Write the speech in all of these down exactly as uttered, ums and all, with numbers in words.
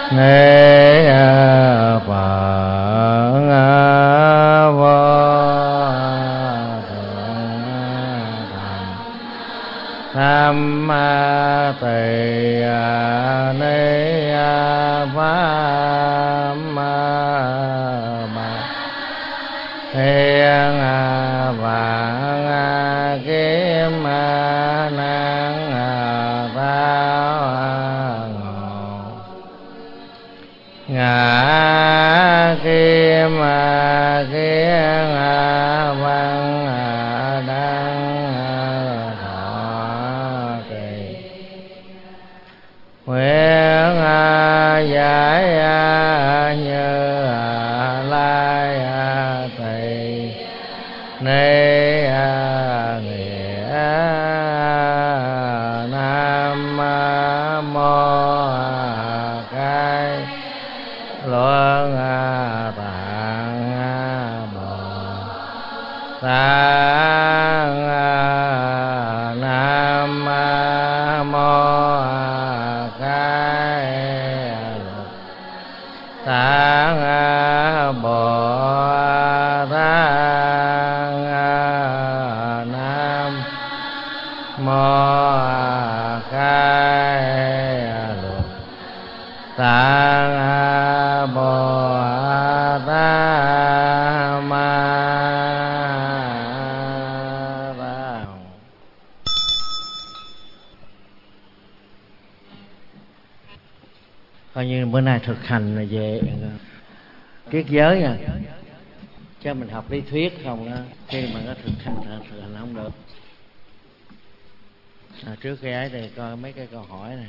Ni Phật Tham Tỳ Ni Pháp Thiên Vạn Kiếm Năng Thao Ngã Kim Kiên Văn Đăng Thọ Kỳ Nguyện giải như Lai Thầy Ni Nghĩa Nam Mô Cái Luân Tạng Bồ Tát Nam Mô Cái Tạng Bồ Tát Nam Mô Cái Tạng Bồ Tát Ma Tát. Coi như bữa nay thực hành là về triết giới nha, chứ mình học lý thuyết không đó, khi mà nó thực hành thực hành không được. À, trước cái ấy thì coi mấy cái câu hỏi này.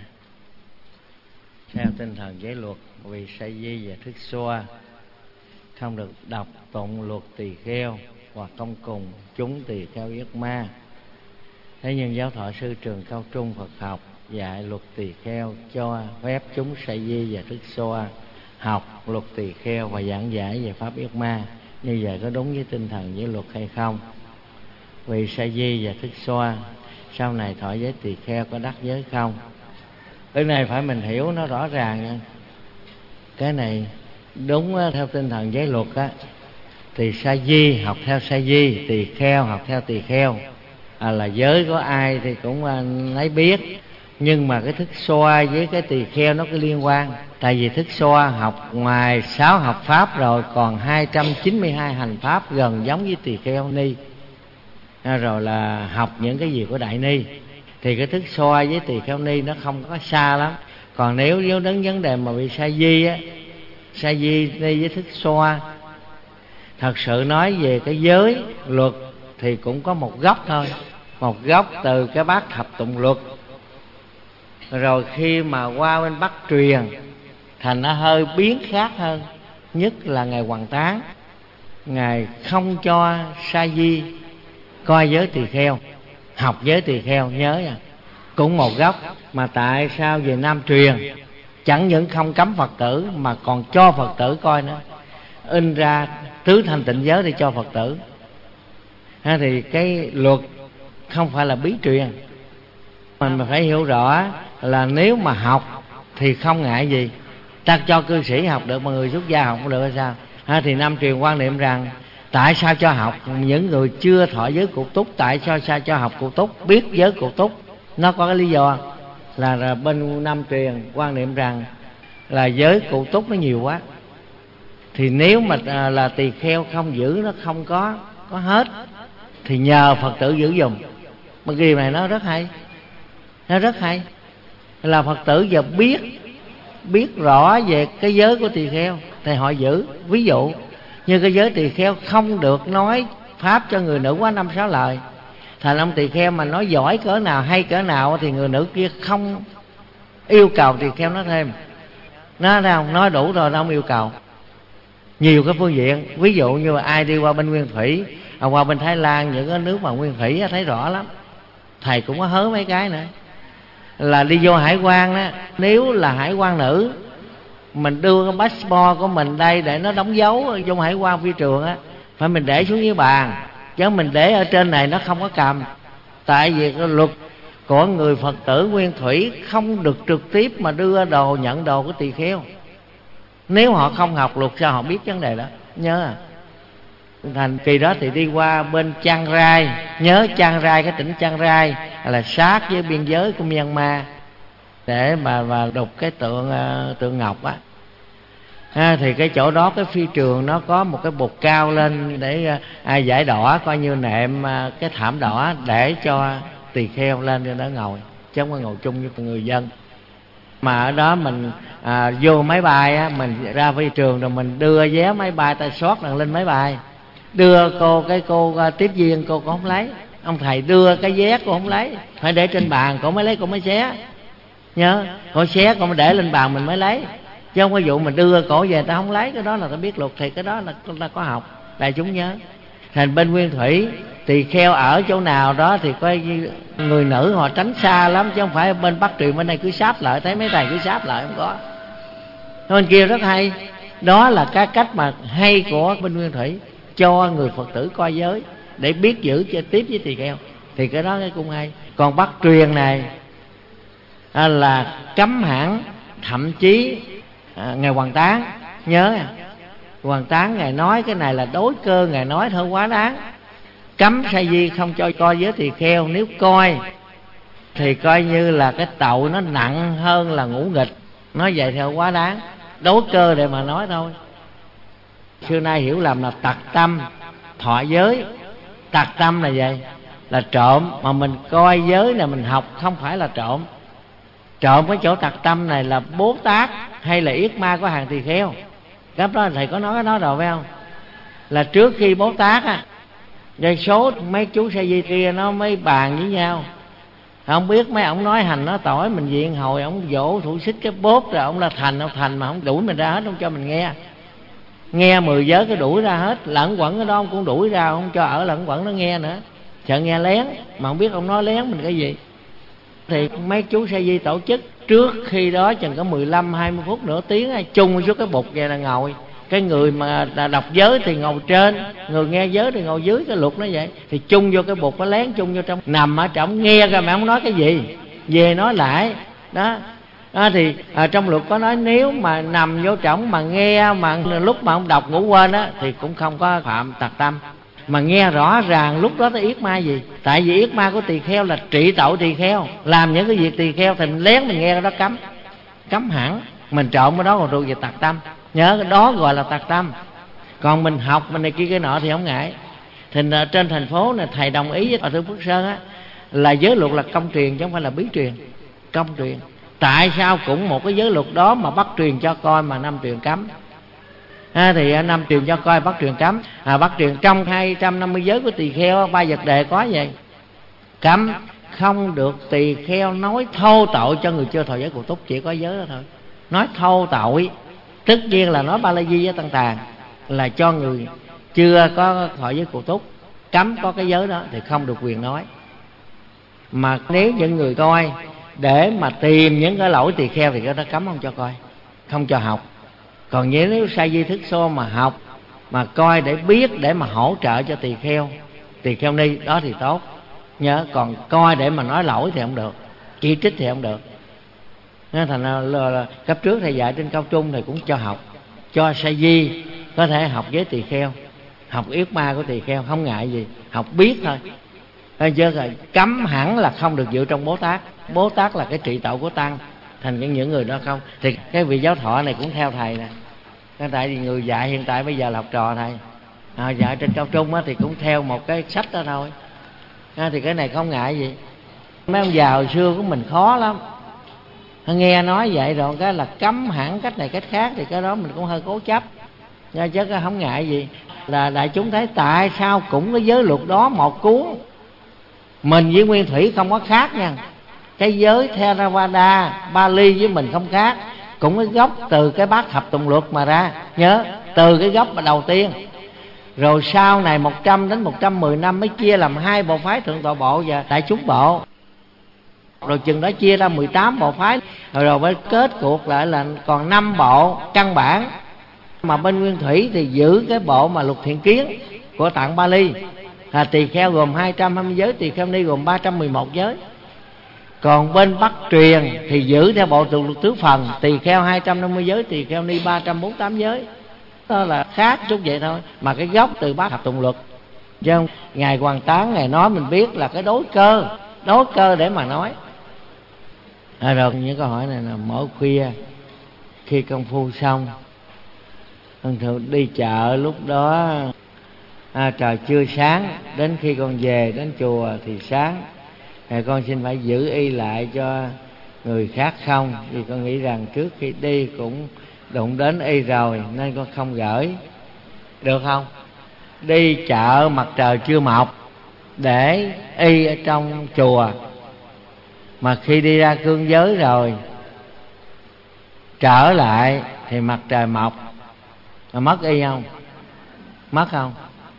Theo tinh thần giới luật, vì sa di và thức xoa không được đọc tụng luật tỳ kheo hoặc không cùng chúng tỳ kheo yết ma. Thế nhưng giáo thọ sư trường cao trung Phật học dạy luật tỳ kheo cho phép chúng sa di và thức xoa học luật tỳ kheo và giảng giải về pháp yết ma. Như vậy có đúng với tinh thần giới luật hay không? Vì sa di và thức xoa sau này thọ giới tỳ kheo có đắc giới không? Cái này phải mình hiểu nó rõ ràng nha. Cái này đúng theo tinh thần giới luật á, thì sa di học theo sa di, tỳ kheo học theo tỳ kheo, à, là giới có ai thì cũng lấy biết. Nhưng mà cái thức xoa với cái tỳ kheo nó có liên quan. Tại vì thức xoa học ngoài sáu học pháp rồi còn hai trăm chín mươi hai hành pháp gần giống với tỳ kheo ni, à, rồi là học những cái gì của đại ni. Thì cái thức xoa với tỳ kheo ni nó không có xa lắm. Còn nếu nếu đến vấn đề mà bị sa di á, sa di ni với thức xoa, thật sự nói về cái giới luật thì cũng có một góc thôi, một góc từ cái bát thập tụng luật. Rồi khi mà qua bên Bắc truyền thành nó hơi biến khác hơn. Nhất là ngài Hoằng Tán, ngài không cho sa di coi giới tỳ kheo, học giới tỳ kheo. Nhớ nha, cũng một góc. Mà tại sao về Nam truyền chẳng những không cấm Phật tử mà còn cho Phật tử coi nữa, in ra tứ thanh tịnh giới để cho Phật tử. Ha, thì cái luật không phải là bí truyền. Mình phải hiểu rõ là nếu mà học thì không ngại gì. Ta cho cư sĩ học được mà người xuất gia học không được hay sao? Ha, thì Nam truyền quan niệm rằng tại sao cho học những người chưa thọ giới cụ túc? Tại sao sao cho học cụ túc? Biết giới cụ túc nó có cái lý do là, là bên Nam truyền quan niệm rằng là giới cụ túc nó nhiều quá, thì nếu mà à, là tỳ kheo không giữ nó không có có hết thì nhờ Phật tử giữ dùm. Mà cái này nó rất hay, nó rất hay là Phật tử giờ biết biết rõ về cái giới của tỳ kheo thì họ giữ. Ví dụ như cái giới tỳ kheo không được nói pháp cho người nữ quá năm sáu lời. Thành ông tỳ kheo mà nói giỏi cỡ nào hay cỡ nào thì người nữ kia không yêu cầu tỳ kheo nói thêm. Nó ra không nói đủ rồi, nó không yêu cầu. Nhiều cái phương diện. Ví dụ như là ai đi qua bên Nguyên Thủy, à, qua bên Thái Lan, những cái nước mà Nguyên Thủy thấy rõ lắm. Thầy cũng có hớ mấy cái nữa là đi vô hải quan đó, nếu là hải quan nữ mình đưa cái passport của mình đây để nó đóng dấu trong hải quan phi trường á, phải mình để xuống dưới bàn, chứ mình để ở trên này nó không có cầm. Tại vì cái luật của người Phật tử Nguyên Thủy không được trực tiếp mà đưa đồ nhận đồ của tỳ kheo, Nếu họ không học luật sao họ biết vấn đề đó. Nhớ à, thành kỳ đó thì đi qua bên Chiang Rai. Nhớ Chiang Rai, cái tỉnh Chiang Rai là sát với biên giới của Myanmar, để mà mà đục cái tượng tượng ngọc á. À, thì cái chỗ đó cái phi trường nó có một cái bục cao lên để à, giải đỏ, coi như nệm à, cái thảm đỏ để cho tỳ kheo lên cho nó ngồi, chứ không có ngồi chung với người dân. Mà ở đó mình à, vô máy bay á, mình ra phi trường rồi mình đưa vé máy bay, tay sót lần lên máy bay, đưa cô cái cô uh, tiếp viên cô cũng không lấy, ông thầy đưa cái vé cô không lấy, phải để trên bàn cô mới lấy, cô mới xé. Nhớ, cô xé cô mới để lên bàn mình mới lấy, chứ không có vụ mình đưa cổ về ta không lấy. Cái đó là ta biết luật thì cái đó là ta có học. Đại chúng nhớ, thành bên Nguyên Thủy tỳ kheo ở chỗ nào đó thì coi người nữ họ tránh xa lắm, chứ không phải bên Bắc Truyền bên này cứ sáp lại, thấy mấy thầy cứ sáp lại không có. Bên kia rất hay. Đó là cái cách mà hay của bên Nguyên Thủy, cho người Phật tử coi giới để biết giữ cho tiếp với tỳ kheo, thì cái đó cái cũng hay. Còn Bắc Truyền này à, là cấm hẳn, thậm chí à, Ngài Hoàng Tán nhớ, Hoàng Tán Ngài nói cái này là đối cơ, Ngài nói thôi quá đáng. Cấm sa di không cho coi giới tỳ kheo, nếu coi thì coi như là cái tội nó nặng hơn là ngũ nghịch. Nói vậy theo quá đáng, đối cơ để mà nói thôi. Xưa nay hiểu lầm là tặc tâm thọ giới. Tặc tâm là vậy, là trộm. Mà mình coi giới này mình học không phải là trộm. Trộm cái chỗ tặc tâm này là Bố Tát hay là yết ma của hàng tỳ kheo. Cái đó thầy có nói cái đó rồi phải không? Là trước khi Bố Tát á, rồi số mấy chú sa di kia nó mới bàn với nhau. Không biết mấy ông nói hành nó tỏi, mình diện hồi ông vỗ thủ xích cái bốt rồi ông là thành, ông thành mà không đuổi mình ra hết, không cho mình nghe. Nghe mười giới cái đuổi ra hết, lẫn quẩn ở đó ông cũng đuổi ra, không cho ở lẫn quẩn nó nghe nữa. Sợ nghe lén, mà không biết ông nói lén mình cái gì. Thì mấy chú sa di tổ chức trước khi đó chừng có mười lăm hai mươi phút nửa tiếng chung xuống cái bục vậy là ngồi. Cái người mà đọc giới thì ngồi trên, người nghe giới thì ngồi dưới, cái luật nó vậy. Thì chung vô cái bục, nó lén chung vô trong, nằm ở trong nghe ra mà không nói cái gì, về nói lại đó. À, thì à, trong luật có nói nếu mà nằm vô trỏng mà nghe mà lúc mà ông đọc ngủ quên á thì cũng không có phạm tặc tâm. Mà nghe rõ ràng lúc đó nó yết ma gì. Tại vì yết ma của tỳ kheo là trị tội tỳ kheo, làm những cái việc tỳ kheo thì mình lén mình nghe cái đó cấm. Cấm hẳn. Mình trộn cái đó còn thuộc về tặc tâm. Nhớ cái đó gọi là tặc tâm. Còn mình học mình này kia cái nọ thì không ngại. Thì trên thành phố này thầy đồng ý với Hòa Thượng Phước Sơn á, là giới luật là công truyền chứ không phải là bí truyền. Công truyền. Tại sao cũng một cái giới luật đó mà Bắc truyền cho coi mà Nam truyền cấm? À, thì Nam truyền cho coi, Bắc truyền cấm. À, Bắc truyền trong hai trăm năm mươi giới của tỳ kheo, ba vật đề có vậy. Cấm không được tỳ kheo nói thô tội cho người chưa thọ giới cụ túc, chỉ có giới đó thôi. Nói thô tội, tất nhiên là nói Ba La Di với Tăng Tàn, là cho người chưa có thọ giới cụ túc. Cấm có cái giới đó thì không được quyền nói. Mà nếu những người coi để mà tìm những cái lỗi tỳ kheo thì cái đó cấm không cho coi, không cho học. Còn nếu sa di thức xô mà học, mà coi để biết, để mà hỗ trợ cho tỳ kheo, tỳ kheo ni đó thì tốt. Nhớ, còn coi để mà nói lỗi thì không được, chỉ trích thì không được. Nên thành là, là, là cấp trước thầy dạy trên cao trung thì cũng cho học, cho sa di có thể học với tỳ kheo, học yết ma của tỳ kheo, không ngại gì, học biết thôi. Chứ rồi cấm hẳn là không được dự trong Bố Tát. Bố Tát là cái trị tội của tăng, thành cái những người đó không. Thì cái vị giáo thọ này cũng theo thầy nè. Tại vì người dạy hiện tại bây giờ là học trò thầy, à, dạy trên cao trung á, thì cũng theo một cái sách đó thôi. À, thì cái này không ngại gì. Mấy ông già hồi xưa của mình khó lắm, nghe nói vậy rồi cái là cấm hẳn cách này cách khác, thì cái đó mình cũng hơi cố chấp. Chứ không ngại gì. Là đại chúng thấy tại sao cũng cái giới luật đó một cuốn, mình với Nguyên Thủy không có khác nha. Cái giới Theravada Bali với mình không khác, cũng cái gốc từ cái bát thập tùng luật mà ra. Nhớ, từ cái gốc mà đầu tiên. Rồi sau này một trăm đến một trăm mười năm mới chia làm hai bộ phái Thượng Tọa Bộ và Đại Chúng Bộ. Rồi chừng đó chia ra mười tám bộ phái. Rồi rồi mới kết cuộc lại là còn năm bộ căn bản. Mà bên Nguyên Thủy thì giữ cái bộ mà Lục Thiện Kiến của Tạng Bali. À, tỳ kheo gồm hai trăm hai mươi giới, tỳ kheo ni gồm ba trăm mười một giới. Còn bên Bắc truyền thì giữ theo bộ tục luật tứ phần, tỳ kheo hai trăm năm mươi giới, tỳ kheo ni ba trăm bốn mươi tám giới. Đó là khác chút vậy thôi, mà cái gốc từ Bát Thập Tụng Luật. Chứ không, Ngài Hoàn Tán Ngài nói mình biết là cái đối cơ, đối cơ để mà nói. À, rồi những câu hỏi này là mỗi khuya khi công phu xong, thường thường đi chợ lúc đó à, trời chưa sáng, đến khi con về đến chùa thì sáng, thì con xin phải giữ y lại cho người khác không? Vì con nghĩ rằng trước khi đi cũng đụng đến y rồi nên con không gửi, được không? Đi chợ mặt trời chưa mọc để y ở trong chùa, mà khi đi ra cương giới rồi trở lại thì mặt trời mọc, mà mất y không? Mất không?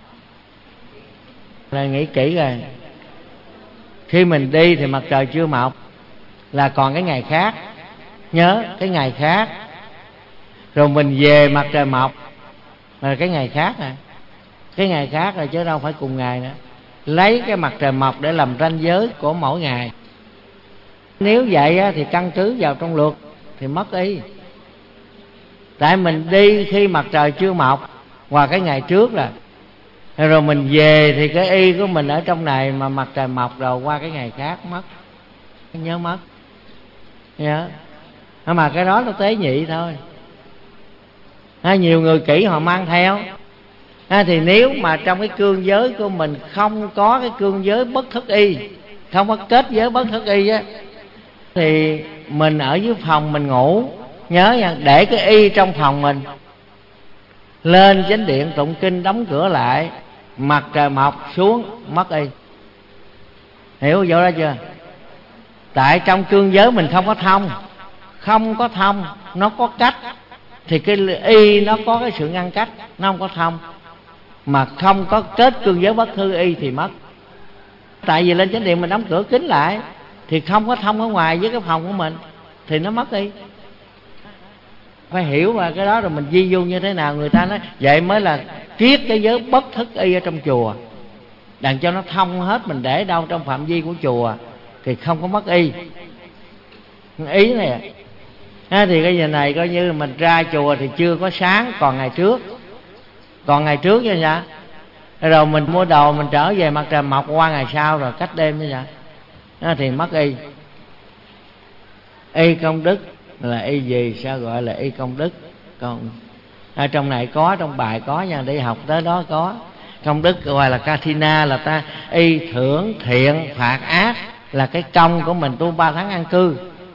Là nghĩ kỹ rồi. Khi mình đi thì mặt trời chưa mọc, là còn cái ngày khác. Nhớ cái ngày khác. Rồi mình về mặt trời mọc là cái ngày khác nè. Cái ngày khác rồi chứ đâu phải cùng ngày nữa. Lấy cái mặt trời mọc để làm ranh giới của mỗi ngày. Nếu vậy thì căn cứ vào trong luật thì mất y. Tại mình đi khi mặt trời chưa mọc qua cái ngày trước là, rồi mình về thì cái y của mình ở trong này mà mặt trời mọc rồi qua cái ngày khác mất. Nhớ mất. Nhớ. Mà cái đó nó tế nhị thôi. À, nhiều người kỹ họ mang theo. À, thì nếu mà trong cái cương giới của mình không có cái cương giới bất thức y, không có kết giới bất thức y á, thì mình ở dưới phòng mình ngủ, nhớ nha, để cái y trong phòng mình, lên chánh điện tụng kinh đóng cửa lại, mặt trời mọc xuống mất y. Hiểu vô đó chưa? Tại trong cương giới mình không có thông, không có thông, nó có cách, thì cái y nó có cái sự ngăn cách, nó không có thông. Mà không có kết cương giới bất thư y thì mất. Tại vì lên chánh điện mình đóng cửa kín lại thì không có thông ở ngoài với cái phòng của mình, thì nó mất y. Phải hiểu mà cái đó rồi mình di du như thế nào. Người ta nói vậy mới là triết cái giới bất thức y ở trong chùa, đặng cho nó thông hết. Mình để đâu trong phạm vi của chùa thì không có mất y. Ý này à, thì cái giờ này coi như mình ra chùa thì chưa có sáng, còn ngày trước, còn ngày trước như vậy. Rồi mình mua đồ mình trở về mặt trời mọc qua ngày sau rồi cách đêm như vậy à, thì mất y. Y công đức là y gì? Sao gọi là y công đức? Còn ở trong này có, trong bài có nha, đi học tới đó có. Công đức gọi là Kathina, là ta y thưởng thiện phạt ác, là cái công của mình tu ba tháng an cư,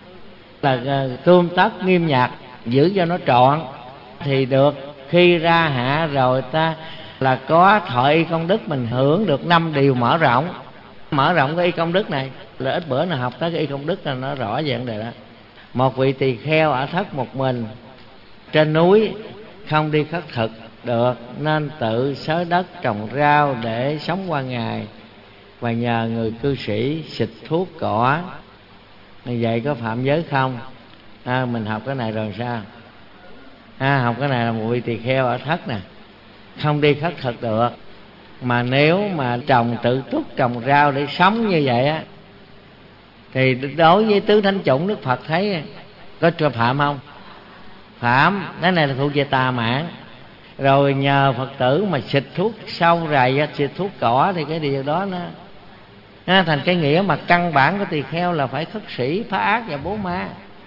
là tươm tất nghiêm nhặt, giữ cho nó trọn thì được. Khi ra hạ rồi ta là có thọ y công đức, mình hưởng được năm điều mở rộng. Mở rộng cái y công đức này là ít bữa nào học tới cái y công đức là nó rõ dạng đề đó. Một vị tỳ kheo ở thất một mình trên núi, không đi khất thực được, nên tự xới đất trồng rau để sống qua ngày, và nhờ người cư sĩ xịt thuốc cỏ. Như vậy có phạm giới không? À, mình học cái này rồi sao? À, học cái này là một vị tỳ kheo ở thất nè, không đi khất thực được, mà nếu mà trồng tự túc trồng rau để sống như vậy á, thì đối với tứ thánh chủng Đức Phật thấy có cho phạm không? Phạm. Cái này là thuộc về tà mạn. Rồi nhờ Phật tử mà xịt thuốc sâu rầy, xịt thuốc cỏ, thì cái điều đó nó, nó thành cái nghĩa mà căn bản của tỳ kheo là phải khất sĩ, phá ác và bố ma.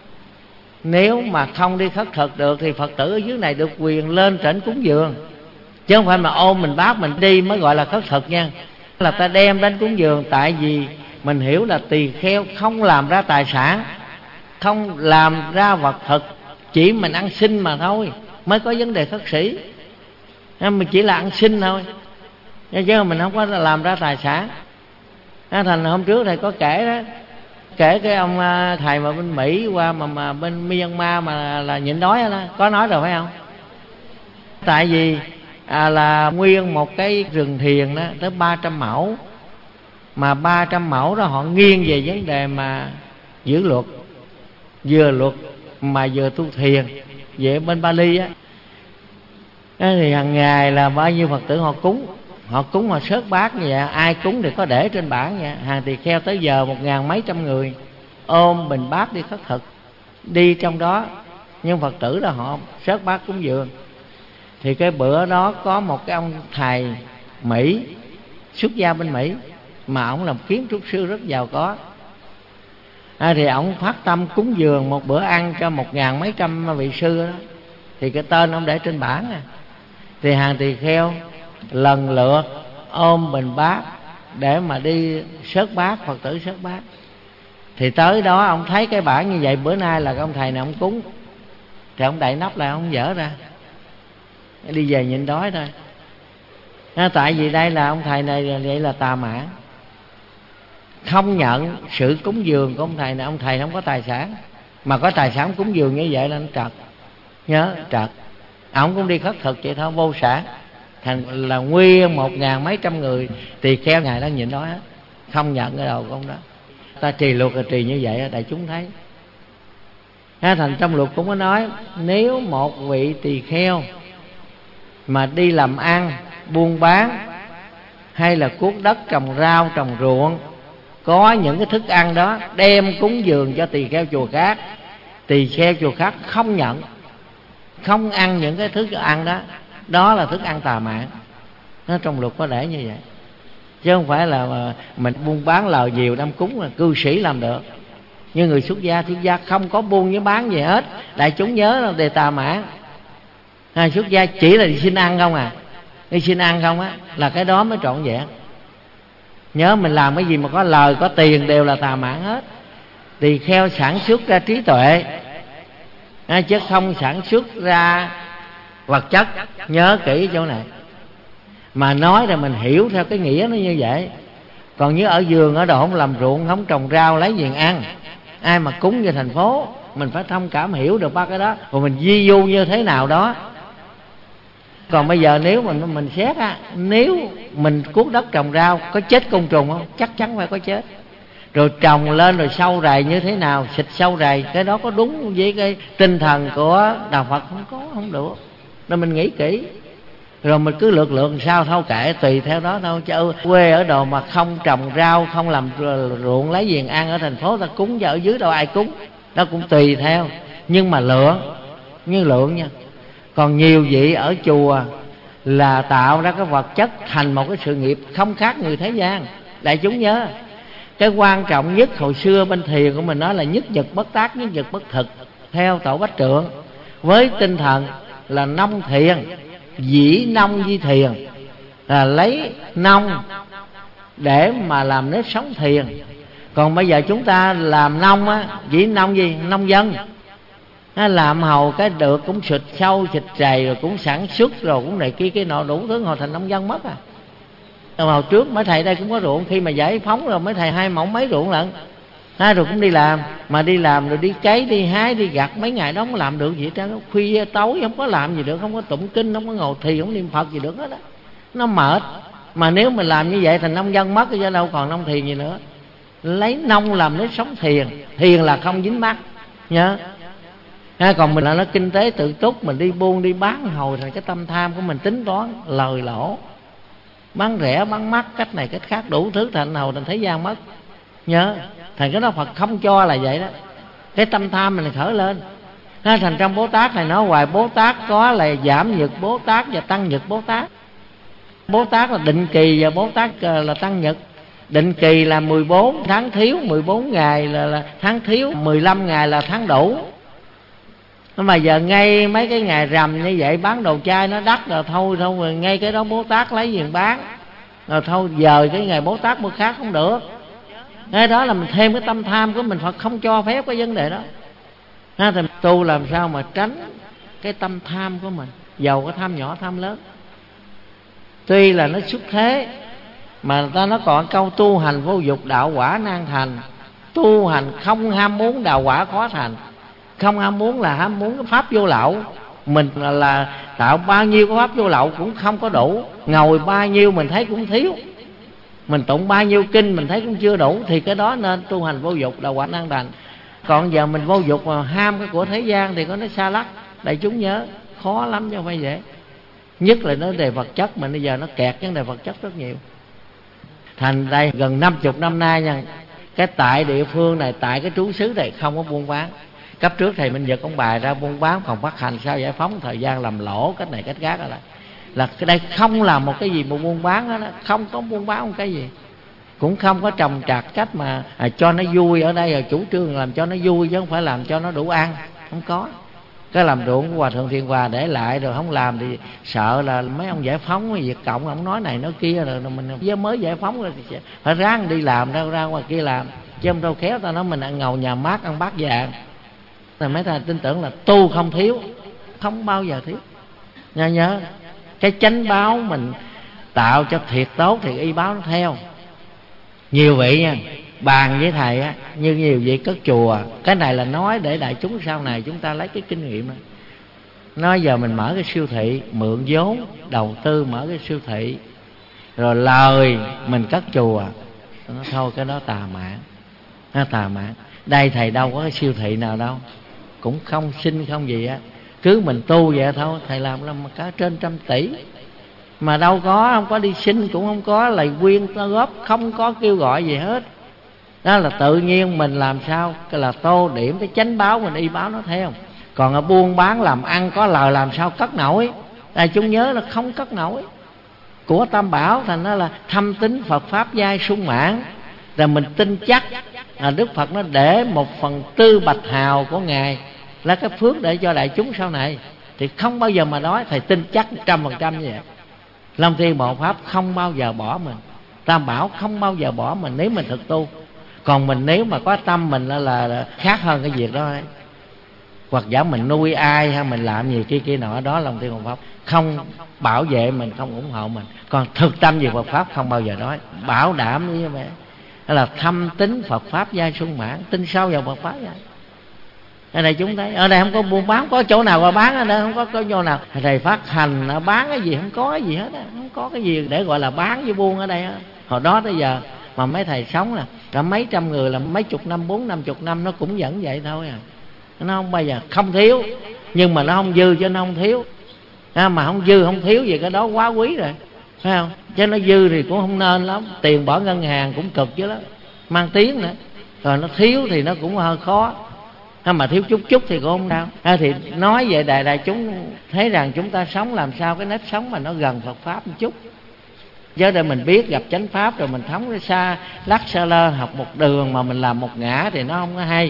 Nếu mà không đi khất thực được thì Phật tử ở dưới này được quyền lên trển cúng dường, chứ không phải mà ôm mình bác mình đi mới gọi là khất thực nha. Là ta đem đến cúng dường. Tại vì mình hiểu là tỳ kheo không làm ra tài sản, không làm ra vật thực, chỉ mình ăn xin mà thôi, mới có vấn đề khất sĩ. Mình chỉ là ăn xin thôi, chứ mình không có làm ra tài sản. Thành hôm trước thầy có kể đó, kể cái ông thầy mà bên Mỹ qua mà, mà bên Myanmar mà là nhịn đói đó, có nói rồi phải không? Tại vì à, là nguyên một cái rừng thiền đó tới ba trăm mẫu, mà ba trăm mẫu đó họ nghiêng về vấn đề mà giữ luật, vừa luật mà vừa tu thiền. Về bên Bali á, thì hàng ngày là bao nhiêu Phật tử họ cúng, họ cúng họ sớt bát như vậy, ai cúng thì có để trên bảng vậy. Hàng tỳ kheo tới giờ một ngàn mấy trăm người, ôm bình bát đi khất thực, đi trong đó. Nhưng Phật tử là họ sớt bát cúng dường. Thì cái bữa đó có một cái ông thầy Mỹ, xuất gia bên Mỹ, mà ông làm kiến trúc sư rất giàu có. À, thì ông phát tâm cúng dường một bữa ăn cho một ngàn mấy trăm vị sư đó. Thì cái tên ông để trên bảng à. Thì hàng tỳ kheo lần lượt ôm bình bát để mà đi sớt bát, Phật tử sớt bát. Thì tới đó ông thấy cái bảng như vậy, bữa nay là cái ông thầy này ông cúng, thì ông đậy nắp lại, ông dở ra, đi về nhịn đói thôi. À, tại vì đây là ông thầy này vậy là tà mạn, không nhận sự cúng dường của ông thầy này. Ông thầy không có tài sản, mà có tài sản cúng dường như vậy là nó trật. Nhớ trật. Ông cũng đi khất thực vậy thôi, vô sản. Thành là nguyên một ngàn mấy trăm người tỳ kheo ngài đang nhịn đói hết, không nhận cái đầu của ông đó. Ta trì luật là trì như vậy, đại chúng thấy. À, thành trong luật cũng có nói, nếu một vị tỳ kheo mà đi làm ăn, buôn bán, hay là cuốc đất, trồng rau, trồng ruộng, có những cái thức ăn đó đem cúng dường cho tỳ kheo chùa khác, tỳ kheo chùa khác không nhận, không ăn những cái thức ăn đó, đó là thức ăn tà mạn. Nó trong luật có để như vậy, chứ không phải là mình buôn bán lời nhiều đem cúng là cư sĩ làm được. Nhưng người xuất gia, xuất gia không có buôn với bán gì hết. Đại chúng nhớ là đề tà mạn. À, xuất gia chỉ là đi xin ăn không à, đi xin ăn không á, là cái đó mới trọn vẹn. Nhớ mình làm cái gì mà có lời có tiền đều là tà mạn hết. Tỳ kheo sản xuất ra trí tuệ, à, chứ không sản xuất ra vật chất. Nhớ kỹ chỗ này. Mà nói là mình hiểu theo cái nghĩa nó như vậy. Còn như ở vườn ở đồ không làm ruộng, không trồng rau lấy gì ăn, ai mà cúng về thành phố, mình phải thông cảm hiểu được ba cái đó, rồi mình di du như thế nào đó. Còn bây giờ nếu mình mình xét á, nếu mình cuốc đất trồng rau có chết côn trùng không? Chắc chắn phải có chết. Rồi trồng lên rồi sâu rầy như thế nào, xịt sâu rầy, cái đó có đúng với cái tinh thần của đạo Phật? Không có, không được. Nên mình nghĩ kỹ, rồi mình cứ lượt lượt sao thôi kệ, tùy theo đó thôi. Chứ quê ở đồ mà không trồng rau, không làm ruộng lấy gì ăn, ở thành phố ta cúng, giờ ở dưới đâu ai cúng, đó cũng tùy theo. Nhưng mà lượng, như lượng nha. Còn nhiều vị ở chùa là tạo ra cái vật chất thành một cái sự nghiệp không khác người thế gian. Đại chúng nhớ, cái quan trọng nhất hồi xưa bên thiền của mình nói là nhất nhật bất tác, nhất nhật bất thực, theo tổ Bách Trượng, với tinh thần là nông thiền, dĩ nông di thiền, là lấy nông để mà làm nếp sống thiền. Còn bây giờ chúng ta làm nông á, dĩ nông gì? Nông dân. Nó làm hầu cái được cũng xịt sâu xịt rầy, rồi cũng sản xuất, rồi cũng này kia cái nọ đủ thứ, hồi thành nông dân mất à. Rồi hồi trước mấy thầy đây cũng có ruộng, khi mà giải phóng rồi mấy thầy hai mẫu mấy ruộng lận, ha, rồi cũng đi làm. Mà đi làm rồi đi cấy, đi hái, đi gặt, mấy ngày đó không làm được gì hết. Khuya tối không có làm gì được, không có tụng kinh, không có ngồi thiền, không niệm Phật gì được hết á. Nó mệt. Mà nếu mình làm như vậy thành nông dân mất, chứ đâu còn nông thiền gì nữa. Lấy nông làm nếp sống thiền, thiền là không dính mắc nhớ. À, còn mình là nó kinh tế tự túc, mình đi buôn đi bán hồi thành cái tâm tham của mình tính toán lời lỗ, bán rẻ bán mắc, cách này cách khác đủ thứ, thành hầu thành thế gian mất. Nhớ, thành cái đó Phật không cho là vậy đó. Cái tâm tham mình khởi lên. À, thành trong Bố Tát này nói hoài, Bố Tát có là giảm nhật Bố Tát và tăng nhật Bố Tát. Bố Tát là định kỳ và Bố Tát là tăng nhật. Định kỳ là mười bốn tháng thiếu, mười bốn ngày là, là tháng thiếu, mười lăm ngày là tháng đủ. Mà giờ ngay mấy cái ngày rằm như vậy bán đồ chay nó đắt rồi, thôi thôi rồi ngay cái đó Bố Tát lấy gì bán, rồi thôi dời cái ngày Bố Tát bữa khác không được. Cái đó là mình thêm cái tâm tham của mình, Phật không cho phép cái vấn đề đó. Thì tu làm sao mà tránh cái tâm tham của mình, dầu có tham nhỏ tham lớn. Tuy là nó xuất thế, mà người ta nó còn câu tu hành vô dục đạo quả nan thành. Tu hành không ham muốn đạo quả khó thành. Không ham muốn là ham muốn cái pháp vô lậu. Mình là, là tạo bao nhiêu cái pháp vô lậu cũng không có đủ. Ngồi bao nhiêu mình thấy cũng thiếu. Mình tụng bao nhiêu kinh mình thấy cũng chưa đủ. Thì cái đó nên tu hành vô dục đạo quả nan thành. Còn giờ mình vô dục mà ham cái của thế gian thì có nó xa lắc. Đại chúng nhớ, khó lắm chứ không phải dễ. Nhất là nó đề vật chất, mà bây giờ nó kẹt vấn đề vật chất rất nhiều. Thành đây gần năm chục năm nay nha, cái tại địa phương này, tại cái trú xứ này không có buôn bán. Cấp trước thầy Minh Nhật ông bài ra buôn bán phòng phát hành sao giải phóng, thời gian làm lỗ cách này cách khác là là cái đây không làm một cái gì mà buôn bán đó, không có buôn bán một cái gì, cũng không có trồng trọt cách mà à, cho nó vui. Ở đây là chủ trương làm cho nó vui chứ không phải làm cho nó đủ ăn, không có. Cái làm ruộng của Hòa Thượng Thiên Hòa để lại rồi không làm thì sợ là mấy ông giải phóng Việt Cộng ông nói này nói kia, rồi mình với mới giải phóng rồi thì phải ráng đi làm ra ra ngoài kia làm, chứ không đâu khéo ta nói mình ăn ngầu nhà mát ăn bát vàng. Rồi mấy thầy tin tưởng là tu không thiếu, không bao giờ thiếu. Nhớ nhớ cái chánh báo mình tạo cho thiệt tốt thì y báo nó theo. Nhiều vị nha bàn với thầy á, như nhiều vị cất chùa, cái này là nói để đại chúng sau này chúng ta lấy cái kinh nghiệm đó. Nói giờ mình mở cái siêu thị, mượn vốn đầu tư mở cái siêu thị, rồi lời mình cất chùa, nó thôi cái đó tà mạn, nó tà mạn. Đây thầy đâu có cái siêu thị nào đâu, cũng không xin không gì á, cứ mình tu vậy thôi. Thầy làm làm cả trên trăm tỷ mà đâu có, không có đi xin, cũng không có lời quyên góp, không có kêu gọi gì hết. Đó là tự nhiên mình làm sao cái là tô điểm cái chánh báo, mình y báo nó theo. Còn ở buôn bán làm ăn có lời làm sao cất nổi. Đại chúng nhớ là không cất nổi. Của Tam Bảo thành nó là thâm tín Phật Pháp giai sung mãn. Rồi mình tin chắc là Đức Phật nó để một phần tư bạch hào của Ngài là cái phước để cho đại chúng sau này, thì không bao giờ mà nói. Thầy tin chắc trăm phần trăm như vậy. Long Thiên Hộ Pháp không bao giờ bỏ mình, Tam Bảo không bao giờ bỏ mình nếu mình thực tu. Còn mình nếu mà có tâm mình là, là khác hơn cái việc đó ấy. Hoặc giả mình nuôi ai hay mình làm gì kia kia nọ, đó Long Thiên Hộ Pháp không bảo vệ mình, không ủng hộ mình. Còn thực tâm về Phật Pháp không bao giờ nói, bảo đảm như vậy. Đó là thâm tín Phật Pháp giai sung mãn, tin sâu vào Phật Pháp vậy. Ở đây chúng thấy, ở đây không có buôn bán, có chỗ nào mà bán ở đây, không có có chỗ nào thầy phát hành bán cái gì, không có cái gì hết á, không có cái gì để gọi là bán với buôn ở đây á. Hồi đó tới giờ mà mấy thầy sống là cả mấy trăm người, là mấy chục năm, bốn năm chục năm, nó cũng vẫn vậy thôi à. Nó không bao giờ không thiếu, nhưng mà nó không dư cho nó không thiếu. À, mà không dư không thiếu gì cái đó quá quý rồi, phải không? Chứ nó dư thì cũng không nên lắm, tiền bỏ ngân hàng cũng cực chứ đó, mang tiếng nữa. Rồi nó thiếu thì nó cũng hơi khó. À, mà thiếu chút chút thì cũng không đau. À, thì nói về đại đại chúng thấy rằng chúng ta sống làm sao cái nếp sống mà nó gần Phật Pháp một chút. Chứ để mình biết gặp chánh Pháp rồi mình thống cái xa lắc xa lơ học một đường mà mình làm một ngã thì nó không có hay.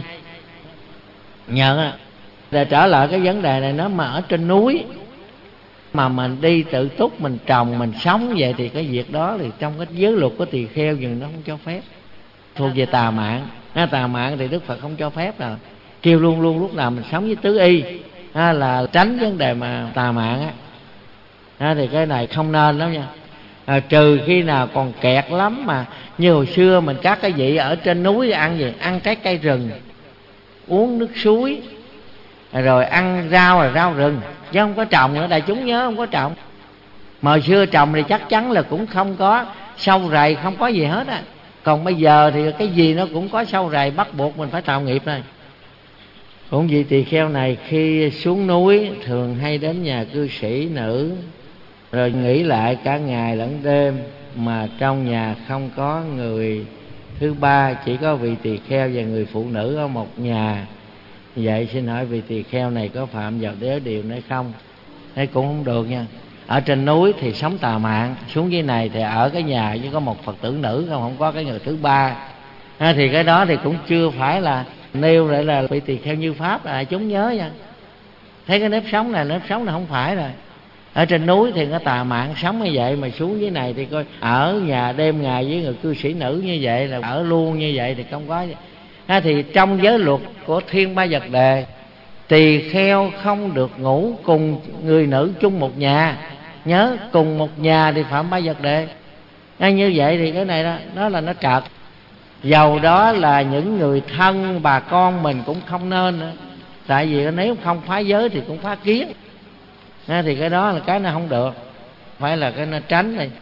Nhớ để trở lại cái vấn đề này, nó mà ở trên núi mà mình đi tự túc, mình trồng, mình sống vậy thì cái việc đó thì trong cái giới luật của tỳ kheo dừng nó không cho phép, thuộc về tà mạng. À, tà mạng thì Đức Phật không cho phép rồi, kêu luôn luôn lúc nào mình sống với tứ y à, là tránh vấn đề mà tà mạng á. À, thì cái này không nên lắm nha. À, trừ khi nào còn kẹt lắm, mà như hồi xưa mình các cái vị ở trên núi ăn gì, ăn trái cây rừng, uống nước suối, rồi ăn rau là rau rừng, chứ không có trồng nữa. Đại chúng nhớ không có trồng. Mà hồi xưa trồng thì chắc chắn là cũng không có sâu rầy, không có gì hết á. Còn bây giờ thì cái gì nó cũng có sâu rầy, bắt buộc mình phải tạo nghiệp này. Cũng vị tỳ kheo này khi xuống núi thường hay đến nhà cư sĩ nữ, rồi nghỉ lại cả ngày lẫn đêm, mà trong nhà không có người thứ ba, chỉ có vị tỳ kheo và người phụ nữ ở một nhà. Vậy xin hỏi vị tỳ kheo này có phạm vào đế điều hay không? Thế cũng không được nha. Ở trên núi thì sống tà mạng, xuống dưới này thì ở cái nhà chỉ có một Phật tử nữ không, không có cái người thứ ba. À, thì cái đó thì cũng chưa phải là nêu lại là vị tỳ kheo như Pháp, là chúng nhớ nha. Thấy cái nếp sống này, nếp sống này không phải rồi. Ở trên núi thì nó tà mạng sống như vậy, mà xuống dưới này thì coi ở nhà đêm ngày với người cư sĩ nữ như vậy là ở luôn như vậy thì không có. À, thì trong giới luật của Thiên Ba Vật Đề, tỳ kheo không được ngủ cùng người nữ chung một nhà. Nhớ cùng một nhà thì phạm Ba Vật Đề. À, như vậy thì cái này đó, đó là nó trật. Dầu đó là những người thân bà con mình cũng không nên nữa. Tại vì nếu không phá giới thì cũng phá kiến. À, thì cái đó là cái nó không được, phải là cái nó tránh đi.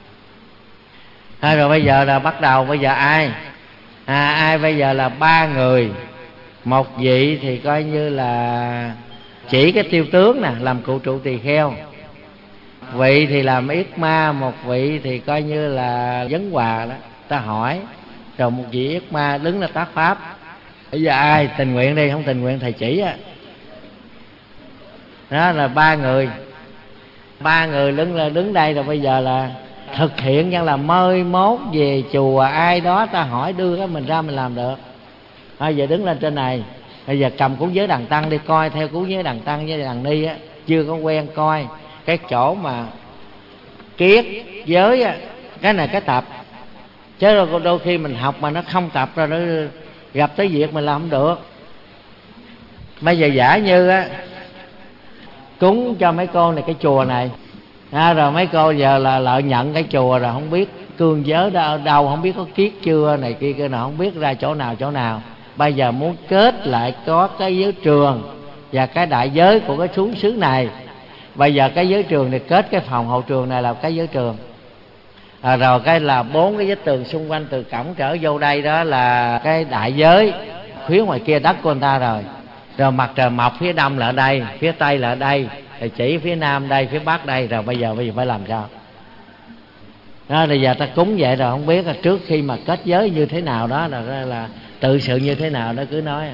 À, rồi bây giờ là bắt đầu, bây giờ ai? À, ai bây giờ là ba người. Một vị thì coi như là chỉ cái tiêu tướng nè, làm cụ trụ tỳ kheo. Vị thì làm yết ma, một vị thì coi như là vấn hòa đó. Ta hỏi rồi một vị yết ma đứng là tác pháp. Bây giờ ai tình nguyện đi, không tình nguyện thầy chỉ á. Đó là ba người, ba người đứng là đứng đây rồi. Bây giờ là thực hiện như là mới mốt về chùa ai đó ta hỏi đưa cái mình ra mình làm được. Bây giờ đứng lên trên này, bây giờ cầm cuốn giới đàn tăng đi, coi theo cuốn giới đàn tăng với đàn ni á, chưa có quen coi cái chỗ mà kiết giới á, cái này cái tập, chứ đôi, đôi khi mình học mà nó không tập rồi nó gặp tới việc mình làm không được. Bây giờ giả như á cúng cho mấy cô này cái chùa này, à, rồi mấy cô giờ là lợi nhận cái chùa rồi không biết cương giới đó ở đâu, không biết có kiết chưa này kia kia nào, không biết ra chỗ nào chỗ nào. Bây giờ muốn kết lại có cái giới trường và cái đại giới của cái xuống xứ này. Bây giờ cái giới trường này kết cái phòng hậu trường này là cái giới trường, à, rồi cái là bốn cái vách tường xung quanh từ cổng trở vô đây đó là cái đại giới. Phía ngoài kia đất của người ta rồi, rồi mặt trời mọc phía đông là ở đây, phía tây là ở đây, rồi chỉ phía nam đây, phía bắc đây. Rồi bây giờ bây giờ phải làm sao đó? Bây giờ ta cúng vậy rồi không biết là trước khi mà kết giới như thế nào đó là, là tự sự như thế nào đó, cứ nói.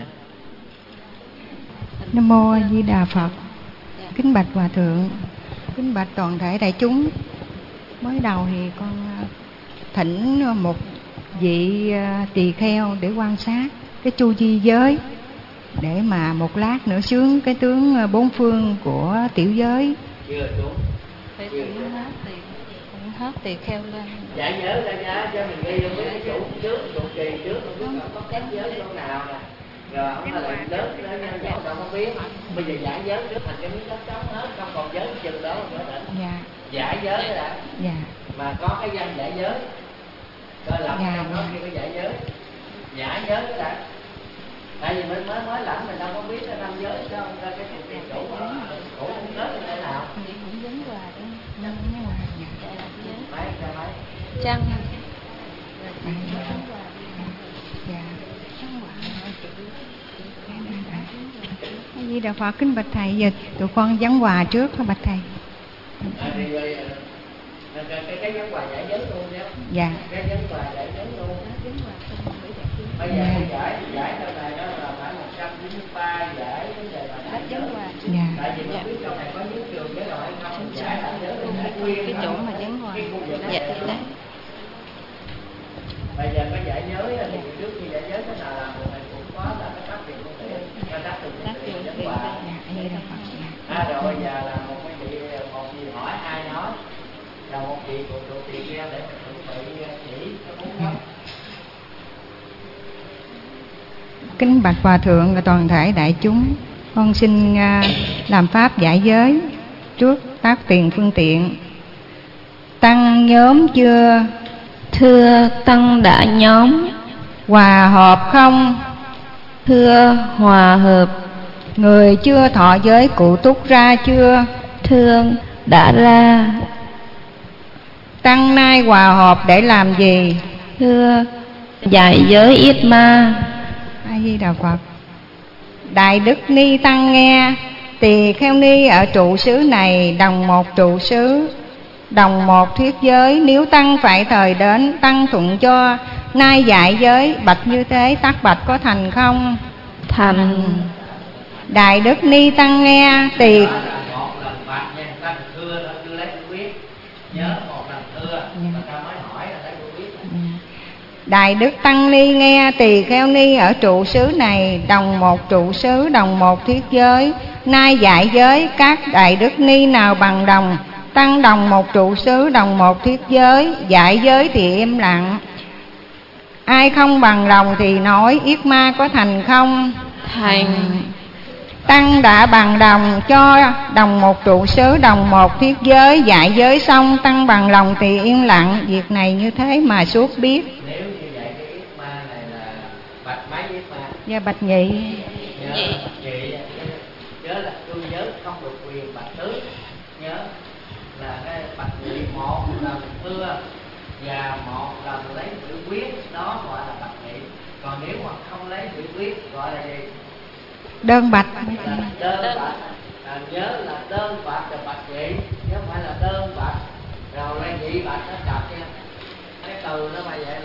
Nam mô A Di Đà Phật. Kính bạch hòa thượng, kính bạch toàn thể đại chúng. Mới đầu thì con thỉnh một vị tỳ kheo để quan sát cái chu vi giới, để mà một lát nữa sướng cái tướng bốn phương của tiểu giới. Chưa xuống, phải tụng hết tỳ, tụng hết tỳ kheo lên. Dạ nhớ ra nha, cho mình ghi không biết cái chủ trước, chủ kỳ trước, không biết có cách giới chỗ nào nè. Rồi không là lớn lớn nhân nhỏ đâu không biết. Bây giờ giải giới trước thành cái miếng đất trống hết, không còn giới chừng đó nữa định. Dạ. Giải giới đó đã. Dạ. Mà có cái văn giải giới. Coi làm dạ, trong đó kia có giải giới. Giải giới đó đã. Tại vì mình mới mới lãnh mình đâu có biết cái năm giới đâu, ra cái cái chủ mà chủ không kết như thế nào. Vậy cũng dính quà đó. Năm cái quà. Mấy cái mấy. Trăng. Dạ. A Di Đà Phật. Kính bạch thầy, giờ tụi con giảng quà trước hả bạch thầy? À, thì cái cái cái giảng quà giải giới luôn nhé. Dạ. Cái giảng quà giải giới luôn. Bây giờ dạ. giải giải trong này đó là phải một trăm chín mươi ba giải vấn đề mà giải giới. Dạ. Tại vì không biết trong này có giới trường cái loại không, giải giải giới luôn giải nguyên cái chỗ mà giảng quà. Dạ thì đấy. Bây giờ cái giải giới thì trước khi giải giới cái nào làm được mình cũng có là cái tác tiền phương tiện, cái tác tiền phương tiện giảng quà. À, rồi bây giờ là một cái vị một vị hỏi ai nói, là một vị của trụ trì kia để mình chuẩn bị chỉ cái bốn hết. Kính bạch hòa thượng và toàn thể đại chúng, con xin uh, làm pháp giải giới trước tác tiền phương tiện. Tăng nhóm chưa? Thưa tăng đã nhóm. Hòa hợp không? Thưa hòa hợp. Người chưa thọ giới cụ túc ra chưa? Thưa đã ra. Tăng nay hòa hợp để làm gì? Thưa giải giới yết ma. A Di Đà Phật. Đại đức ni tăng nghe, tỳ kheo ni ở trụ xứ này đồng một trụ xứ, đồng một thuyết giới. Nếu tăng phải thời đến, tăng thuận cho. Nay dạy giới bạch như thế, tắc bạch có thành không? Thành. Đại đức ni tăng nghe, tỳ một lần bạch nha, ta thưa là chưa lấy quyết. Nhớ một lần thưa, người ta mới hỏi là lấy quyết. Đại đức tăng ni nghe, tỳ kheo ni ở trụ xứ này đồng một trụ xứ, đồng một thuyết giới. Nay dạy giới các đại đức ni nào bằng đồng, tăng đồng một trụ xứ, đồng một thuyết giới. Dạy giới thì im lặng. Ai không bằng đồng thì nói, yết ma có thành không? Thành. Tăng đã bằng đồng cho đồng một trụ xứ, đồng một thuyết giới. Dạy giới xong tăng bằng lòng thì yên lặng. Việc này như thế mà suốt biết. Nếu như vậy cái yết ma này là bạch mấy yết ma? Dạ bạch nhị. Nhớ bạch nhị. Nhớ là tôi nhớ không được quyền bạch tứ. Nhớ là cái bạch nhị một lần thưa và một lần lấy chữ quyết, đó gọi là bạch nhị. Còn nếu mà không lấy chữ quyết gọi là gì? Đơn bạch. Là đơn bạch. À, nhớ là đơn bạch là bạch nhị, chứ không phải là đơn bạch rồi lấy nhị bạch nó cặp nha. Cái từ nó mà vậy là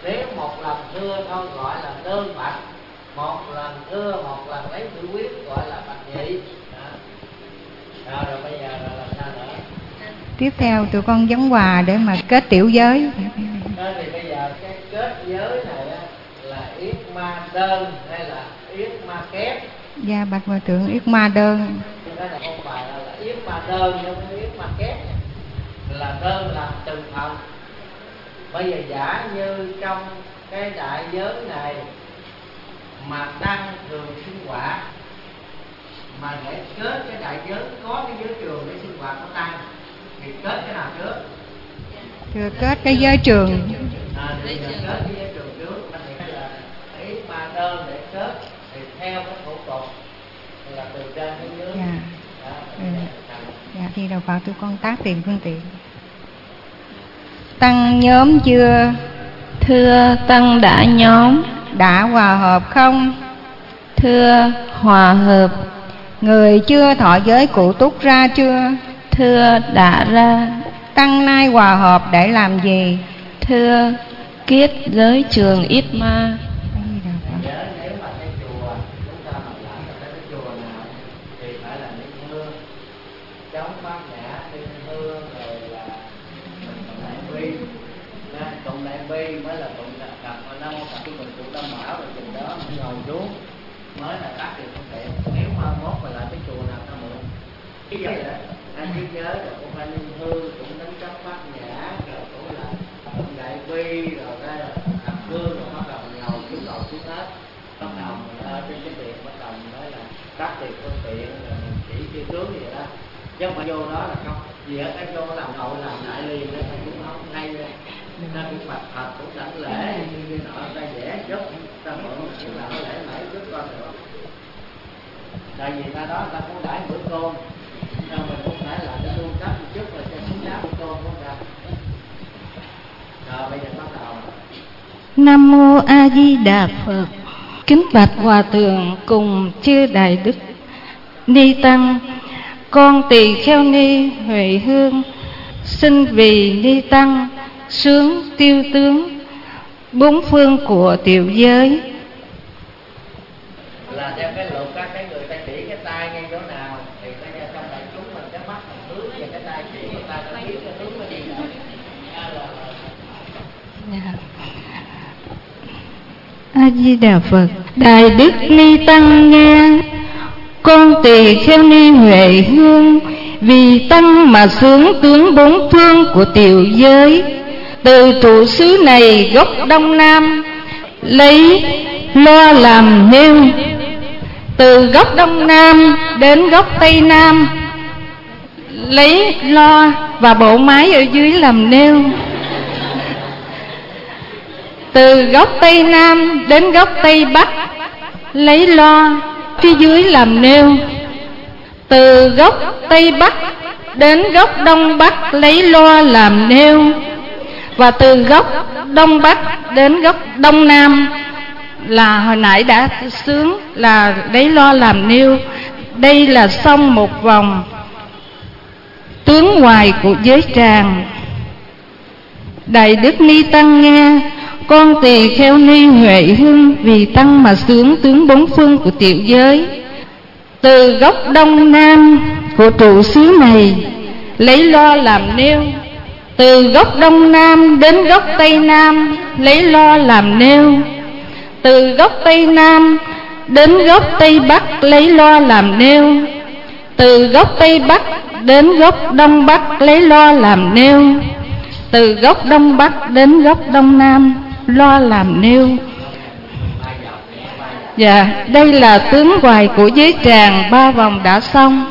Nếu một lần thưa thôi gọi là đơn bạch, một lần thưa một lần lấy tự quyết gọi là bạch nhị. Đó. Rồi bây giờ là làm sao nữa? Tiếp theo tụi con vấn hòa để mà kết tiểu giới. Đó thì bây giờ cái kết giới này á, là yết ma đơn hay là yết ma kép? Dạ bạch hòa thượng, yết ma đơn. Cái này không phải là, là yết ma đơn nhưng mà yết ma kép là đơn làm từng phần. Bây giờ giả như trong cái đại giới này mà tăng thường sinh hoạt, mà để kết cái đại giới có cái giới trường để sinh hoạt của tăng thì kết cái nào trước? Thưa kết cái giới trường. À, thì kết cái giới trường trước. Thì là yết ma đơn để kết thì theo cái thủ tục là từ trên đến dưới. Dạ. Đó, ừ. Dạ khi đầu Phật tụi con tác tiền phương tiện. Tăng nhóm chưa? Thưa tăng đã nhóm. Đã hòa hợp không? Thưa hòa hợp. Người chưa thọ giới cụ túc ra chưa? Thưa đã ra. Tăng nay hòa hợp để làm gì? Thưa kiết giới trường ít ma. Nhớ nếu mà cái chùa chúng ta mà làm được cái chùa nào thì phải là những hương chống bát nhã, tinh hương, rồi là tụng đại bi, tụng đại bi mới là tụng tập tập mà năm tập của mình tụng tam bảo rồi chừng đó mình ngồi xuống mới là tác được không tiện. Nếu mà mốt mà lại cái chùa nào ta mượn cái giới đó anh biết nhớ rồi cũng phải linh hương, cũng đánh chống bát nhã, rồi cũng là tụng đại bi, rồi đây là tập hương, rồi bắt đầu mình ngồi xuống ngồi xuống hết, bắt đầu mình ở trên cái tiền bắt đầu mình nói là tác tiền phương tiện, rồi mình chỉ kêu tướng vậy đó, chứ mà vô đó là không gì hết, cái vô làm nội làm lại liền đó thì cũng không hay nữa. Ta cũng bạch Phật cũng đảnh lễ như như nọ, ta vẽ chút, ta mượn cũng làm lễ lễ chút con nữa. Tại vì ta đó ta cũng đãi bữa cơm, nên mình cũng phải làm cái tu cấp một chút rồi cho xứng đáng bữa cơm không ra. Rồi bây giờ bắt đầu. Nam mô A Di Đà Phật. Kính bạch hòa thượng cùng chư đại đức ni tăng, con tỳ kheo ni Huệ Hương xin vì ni tăng sướng tiêu tướng bốn phương của tiểu giới. Là theo cái luật các cái người ta chỉ cái tay ngay chỗ nào thì ta ra trong đại chúng mình cái mắt mình hướng và cái tay chỉ người ta ta biết cái hướng nó đi đâu. A Di Đà Phật. Đại đức ni tăng nghe, con tỳ kheo ni Huệ Hương vì tăng mà sướng tướng bốn phương của tiểu giới. Từ trụ xứ này gốc Đông Nam lấy lo làm nêu, từ góc Đông Nam đến góc Tây Nam lấy lo và bộ máy ở dưới làm nêu. Từ góc Tây Nam đến góc Tây Bắc lấy lo phía dưới làm nêu. Từ góc Tây Bắc đến góc Đông Bắc lấy lo làm nêu. Và từ góc Đông Bắc đến góc Đông Nam là hồi nãy đã sướng là lấy lo làm nêu. Đây là xong một vòng tướng ngoài của giới tràng. Đại đức ni tăng nghe, con tỳ kheo ni Huệ Hương vì tăng mà sướng tướng bốn phương của tiểu giới. Từ góc Đông Nam của trụ xứ này lấy lo làm nêu. Từ góc Đông Nam đến góc Tây Nam lấy lo làm nêu. Từ góc Tây Nam đến góc Tây Bắc lấy lo làm nêu. Từ góc Tây Bắc đến góc Đông Bắc lấy lo làm nêu. Từ góc Đông Bắc đến góc Đông Nam lo làm nêu. Dạ, đây là tướng hoài của giới tràng, ba vòng đã xong.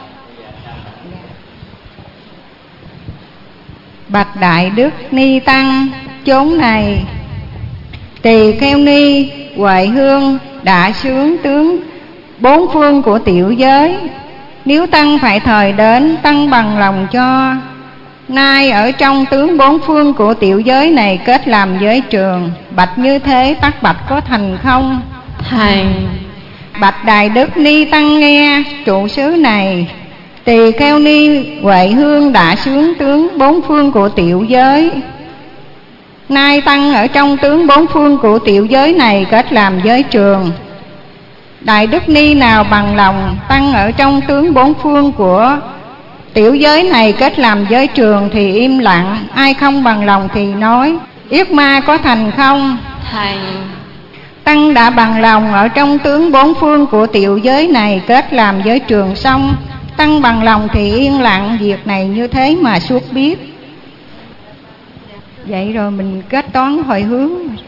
Bạch đại đức ni tăng, chốn này tỳ kheo ni Huệ Hương đã sướng tướng bốn phương của tiểu giới. Nếu tăng phải thời đến, tăng bằng lòng cho. Nay ở trong tướng bốn phương của tiểu giới này kết làm giới trường. Bạch như thế tắc bạch có thành không? Thành. Bạch đại đức ni tăng nghe, trụ xứ này tỳ kheo ni Huệ Hương đã sướng tướng bốn phương của tiểu giới. Nay tăng ở trong tướng bốn phương của tiểu giới này kết làm giới trường. Đại Đức Ni nào bằng lòng tăng ở trong tướng bốn phương của tiểu giới này kết làm giới trường thì im lặng, ai không bằng lòng thì nói. Yết ma có thành không? Thành. Tăng đã bằng lòng ở trong tướng bốn phương của tiểu giới này kết làm giới trường xong, tăng bằng lòng thì yên lặng, việc này như thế mà suốt biết. Vậy rồi mình kết toán hồi hướng.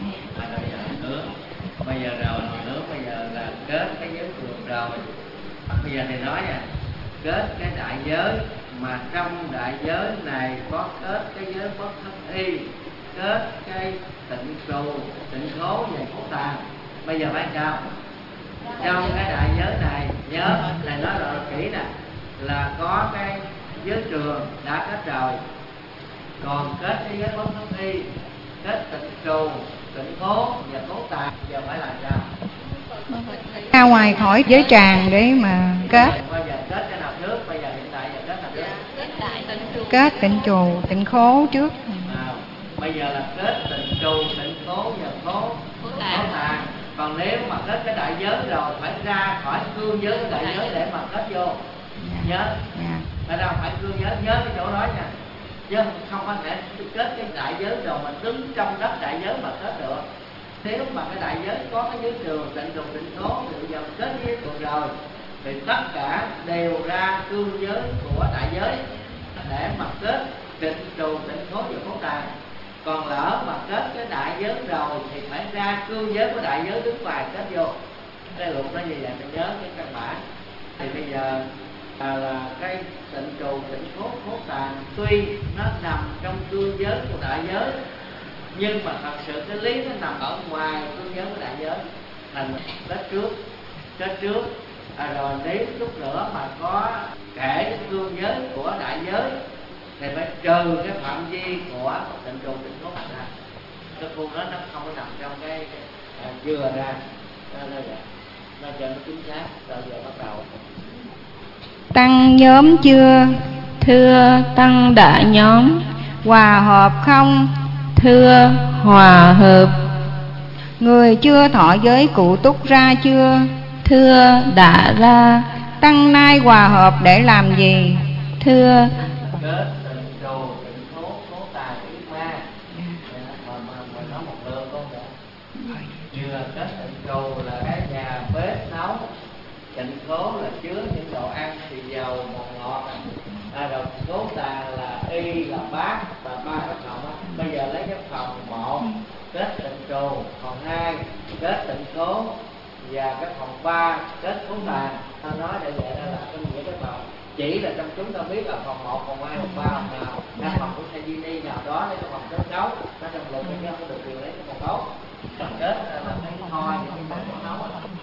Bây giờ rồi nữa, bây giờ là kết cái giới trường rồi. Bây giờ thì nói nha, kết cái đại giới mà trong đại giới này có kết cái giới bất thất y, kết cái tịnh trụ, tịnh khố và khổ tàn. Bây giờ phải sao? Trong cái đại giới này nhớ này nói rõ kỹ nè, là có cái giới trường đã kết rồi, còn kết cái giới bất thất y, kết tịnh trụ, tịnh khố và khổ tàn. Giờ phải làm sao? Ra ngoài khỏi giới tràng để mà kết. Bây giờ kết cái nào trước? Bây giờ hiện tại giờ kết nào trước? Kết tịnh trù, tịnh khố trước. À, bây giờ là kết tịnh trù, tịnh khố và khố khố tàn. Còn nếu mà kết cái đại giới rồi phải ra khỏi cương giới cái đại giới để mà kết vô. Nhớ. Ở đâu phải cương giới, nhớ cái chỗ đó nha. Chứ không có thể kết cái đại giới rồi mà đứng trong đất đại giới mà kết được. Nếu mà cái đại giới có cái giới trường, tịnh trù, tịnh khố thì giờ kết với giới trường rồi thì tất cả đều ra cương giới của đại giới để mà kết tịnh trù, tịnh khố và khố tàn. Còn lỡ mà kết cái đại giới rồi thì phải ra cương giới của đại giới đứng ngoài kết vô. Cái luật nó như vậy, mình nhớ cái căn bản. Thì bây giờ à, là cái tịnh trù, tịnh khố, khố tàn tuy nó nằm trong cương giới của đại giới, nhưng mà thật sự cái lý nó nằm ở ngoài cương giới của đại giới. Thành kết trước, kết trước à, rồi nếu chút nữa mà có kể cái cương giới của đại giới thì phải trừ cái phạm vi của tịnh trù, tịnh khố ra. Cái khu đó nó không có nằm trong cái, cái à, vừa ra nó nó vậy, nó cho nó chính xác. Rồi giờ bắt đầu. Tăng nhóm chưa? Thưa tăng đã nhóm. Hòa hợp không? Thưa hòa hợp. Người chưa thọ giới cụ túc ra chưa? Thưa đã ra. Tăng nay hòa hợp để làm gì? Thưa kết tịnh trù, tịnh khố, khố tàn, yết ma. Mà mà mà nói một lượt con kìa. Vừa kết tịnh trù là cái nhà bếp nấu, tịnh khố là chứa những đồ ăn xì dầu, bột ngọt. À, rồi khố tàn là y là bát và ba cái phòng á. Bây giờ lấy cái phòng một kết tịnh trù, phòng hai kết tịnh khố và cái phòng ba kết khố tàn. Ta nói để vậy là cái nghĩa cái phòng chỉ là trong chúng ta biết là phòng một, phòng hai, phòng ba, phòng nào các phòng của xe di ni nào đó để cái phòng kết cấu nó trong luật cái không được quyền lấy cái phòng cấu phần kết là cái thôi những cái phòng nấu.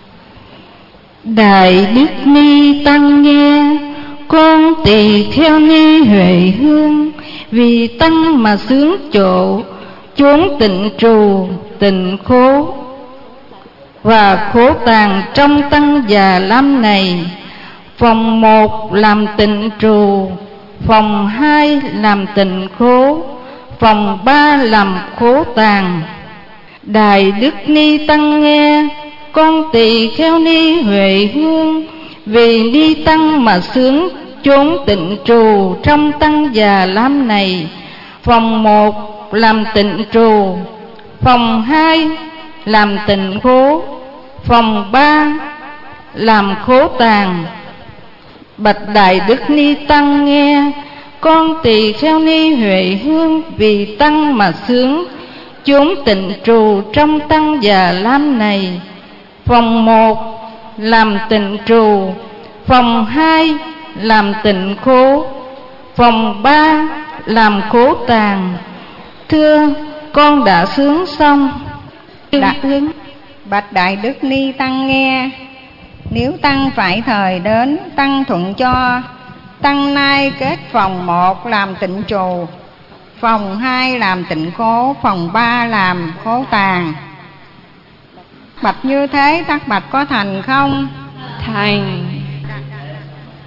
Đại Đức Ni tăng nghe, con tỳ kheo ni Huệ Hương, vì tăng mà xướng chỗ chốn tịnh trù, tịnh khố và khố tàn trong tăng Già Lam này. Phòng một làm tịnh trù, phòng hai làm tịnh khố, phòng ba làm khố tàn. Đại Đức Ni tăng nghe, con tỳ kheo ni Huệ Hương, vì ni tăng mà xướng chốn tịnh trù trong tăng Già Lam này. Phòng một làm tịnh trù, phòng hai làm tịnh khố, phòng ba làm khố tàn. Bạch Đại Đức Ni tăng nghe, con tỳ kheo ni Huệ Hương, vì tăng mà xướng chốn tịnh trù trong tăng Già Lam này. Phòng một làm tịnh trù, phòng hai làm tịnh khố, phòng ba làm khố tàn. Thưa con đã xướng xong. Đã ứng. Bạch Đại Đức Ni tăng nghe, nếu tăng phải thời đến, tăng thuận cho. Tăng nay kết phòng một làm tịnh trù, phòng hai làm tịnh khố, phòng ba làm khố tàn. Bạch như thế tắc bạch có thành không? Thành.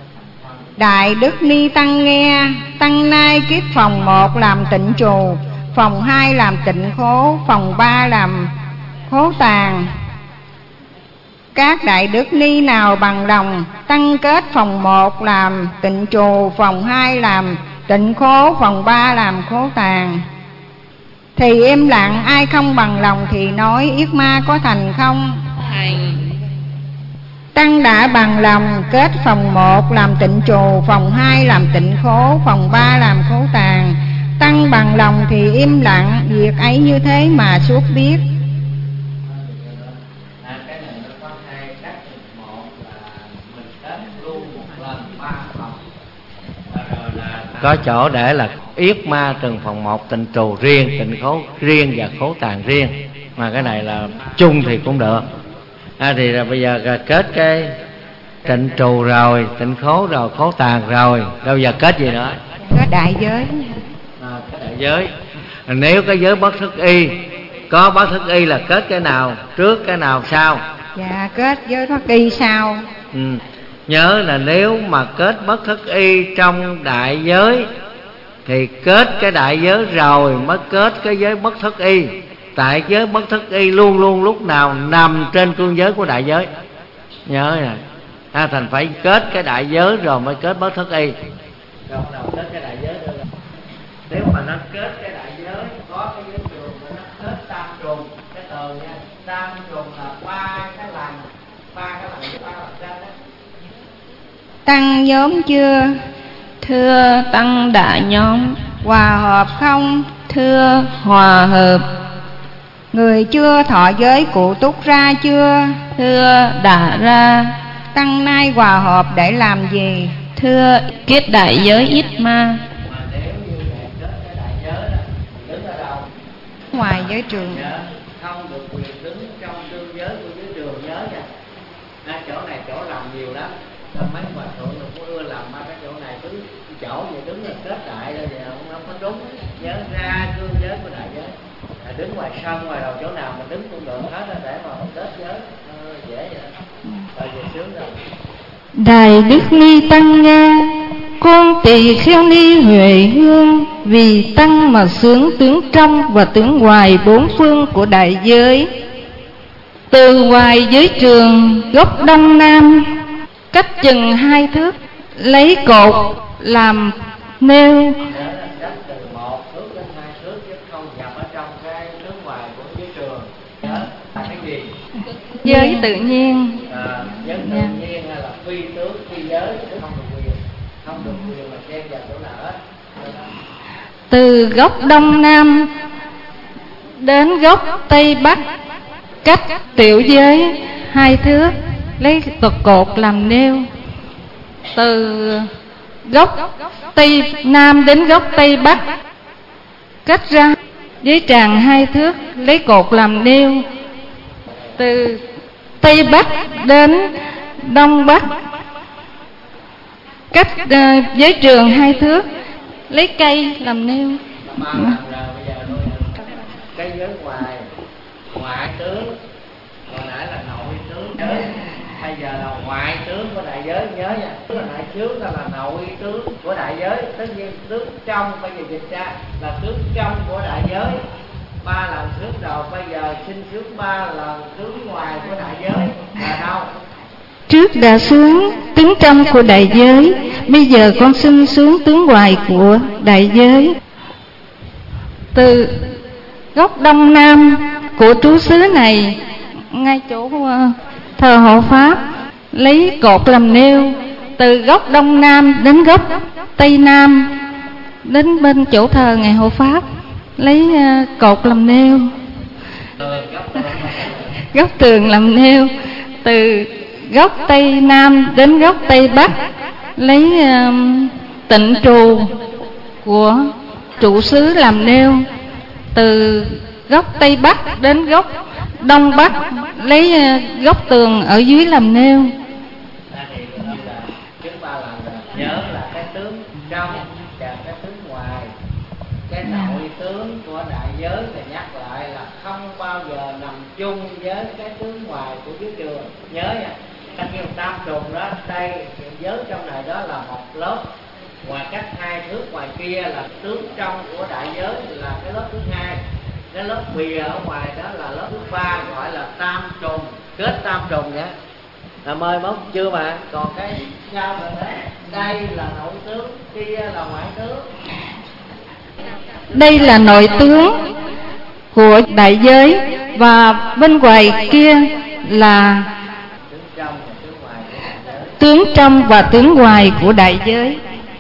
Đại Đức Ni tăng nghe, tăng nay kiết phòng một làm tịnh trù, phòng hai làm tịnh khố, phòng ba làm khố tàng. Các đại đức ni nào bằng lòng tăng kết phòng một làm tịnh trù, phòng hai làm tịnh khố, phòng ba làm khố tàng. Thì im lặng, ai không bằng lòng thì nói yết ma có thành không? Thành. Tăng đã bằng lòng kết phòng một làm tịnh trù, phòng hai làm tịnh khố, phòng ba làm khố tàng. Tăng bằng lòng thì im lặng, việc ấy như thế mà suốt biết. Có chỗ để là yết ma từng phòng một tịnh trù riêng, tịnh khố riêng và khố tàng riêng, mà cái này là chung thì cũng được. À, thì là bây giờ kết cái tịnh trù rồi, tịnh khố rồi, khố tàng rồi, đâu giờ kết gì nữa? Kết đại giới. À, kết đại giới. Nếu cái giới bất thức y, có bất thức y là kết cái nào trước cái nào sau? Dạ kết giới bất y sau. Ừ. Nhớ là nếu mà kết bất thức y trong đại giới thì kết cái đại giới rồi mới kết cái giới bất thức y. Tại giới bất thức y luôn luôn lúc nào nằm trên cương giới của đại giới. Nhớ nè, à, thành phải kết cái đại giới rồi mới kết bất thức y. Đâu nào kết cái đại giới được. Nếu mà nó kết cái đại giới, có cái giới trường mà nó kết tam trùng, cái tờ nha, tam trùng là ba cái lần, ba cái lần, ba lần trên đó. Tăng nhóm chưa? Thưa tăng đã nhóm. Hòa hợp không? Thưa hòa hợp. Người chưa thọ giới cụ túc ra chưa? Thưa đã ra. Tăng nay hòa hợp để làm gì? Thưa kết đại giới ít ma. Mà nếu như mẹ kết cái đại giới đó, đứng ở đâu? Ngoài giới trường. Dạ, không được quyền đứng trong cương giới của giới trường, nhớ nha. À, chỗ này chỗ làm nhiều lắm. Mấy hòa thượng cũng ưa làm ba cái chỗ này, cứ chỗ vậy đứng là kết đại rồi vậy không, không có đúng. Nhớ ra cương giới của đại giới. À, đứng ngoài sân ngoài đầu chỗ nào mà đứng cũng được hết để mà kết giới, à, dễ vậy. Rồi về sướng rồi. Đại đức ni tăng nha, con tỳ kheo ni Huệ Hương, vì tăng mà xướng tướng trong và tướng ngoài bốn phương của đại giới. Từ ngoài giới trường góc đông nam, cách chừng hai thước, lấy cột làm nêu. Cách từ một thước đến hai thước chứ không nhập ở trong cái tướng ngoài của giới trường. Nhớ là cái gì? Giới tự nhiên. À, giới tự nhiên hay là phi tướng, phi giới, chứ không được quyền, không được quyền mà xen vào chỗ nào hết. Từ góc đông nam đến góc tây bắc, cách tiểu giới hai thước, lấy tật cột làm nêu. Từ góc tây nam đến góc tây bắc, cách ra giới tràng hai thước, lấy cột làm nêu. Từ tây bắc đến đông bắc, cách uh, giới trường hai thước, lấy cây làm nêu. Cái giới ngoài, ngoại tướng, hồi nãy là nội tướng giới, bây giờ là ngoại tướng của đại giới, nhớ nha. Tức là đại tướng là, là nội tướng của đại giới, tất nhiên tướng trong bây giờ dịch ra là tướng trong của đại giới. Ba lần trước đầu, bây giờ xin xướng ba lần tướng ngoài của đại giới là đâu? Trước đã xướng tướng trong của đại giới, bây giờ con xin xướng tướng ngoài của đại giới. Từ góc đông nam của trú xứ này, ngay chỗ thờ hộ pháp, lấy cột làm nêu. Từ góc đông nam đến góc tây nam, đến bên chỗ thờ ngài hộ pháp, lấy cột làm nêu. Góc tường làm nêu. Từ góc tây nam đến góc tây bắc, lấy uh, tịnh trù của trụ xứ làm nêu. Từ góc tây bắc đến góc đông bắc, lấy uh, góc tường ở dưới làm nêu. Nhớ là cái tướng trong và cái tướng ngoài. Cái nội tướng của đại giới thì nhắc lại là không bao giờ nằm chung với cái tướng ngoài của giới trường. Nhớ nha, cái kêu tam trùng đó, đây giới trong này đó là một lớp, ngoài cách hai thước ngoài kia là tướng trong của đại giới, là cái lớp thứ hai. Cái lớp bìa ở ngoài đó là lớp thứ ba, gọi là tam trùng, kết tam trùng nhé. Là mời mốt chưa mà. Còn cái sao rồi đấy, đây là nội tướng, kia là ngoại tướng. Đây là nội tướng của đại giới, và bên ngoài kia là tướng trong và tướng ngoài của đại giới.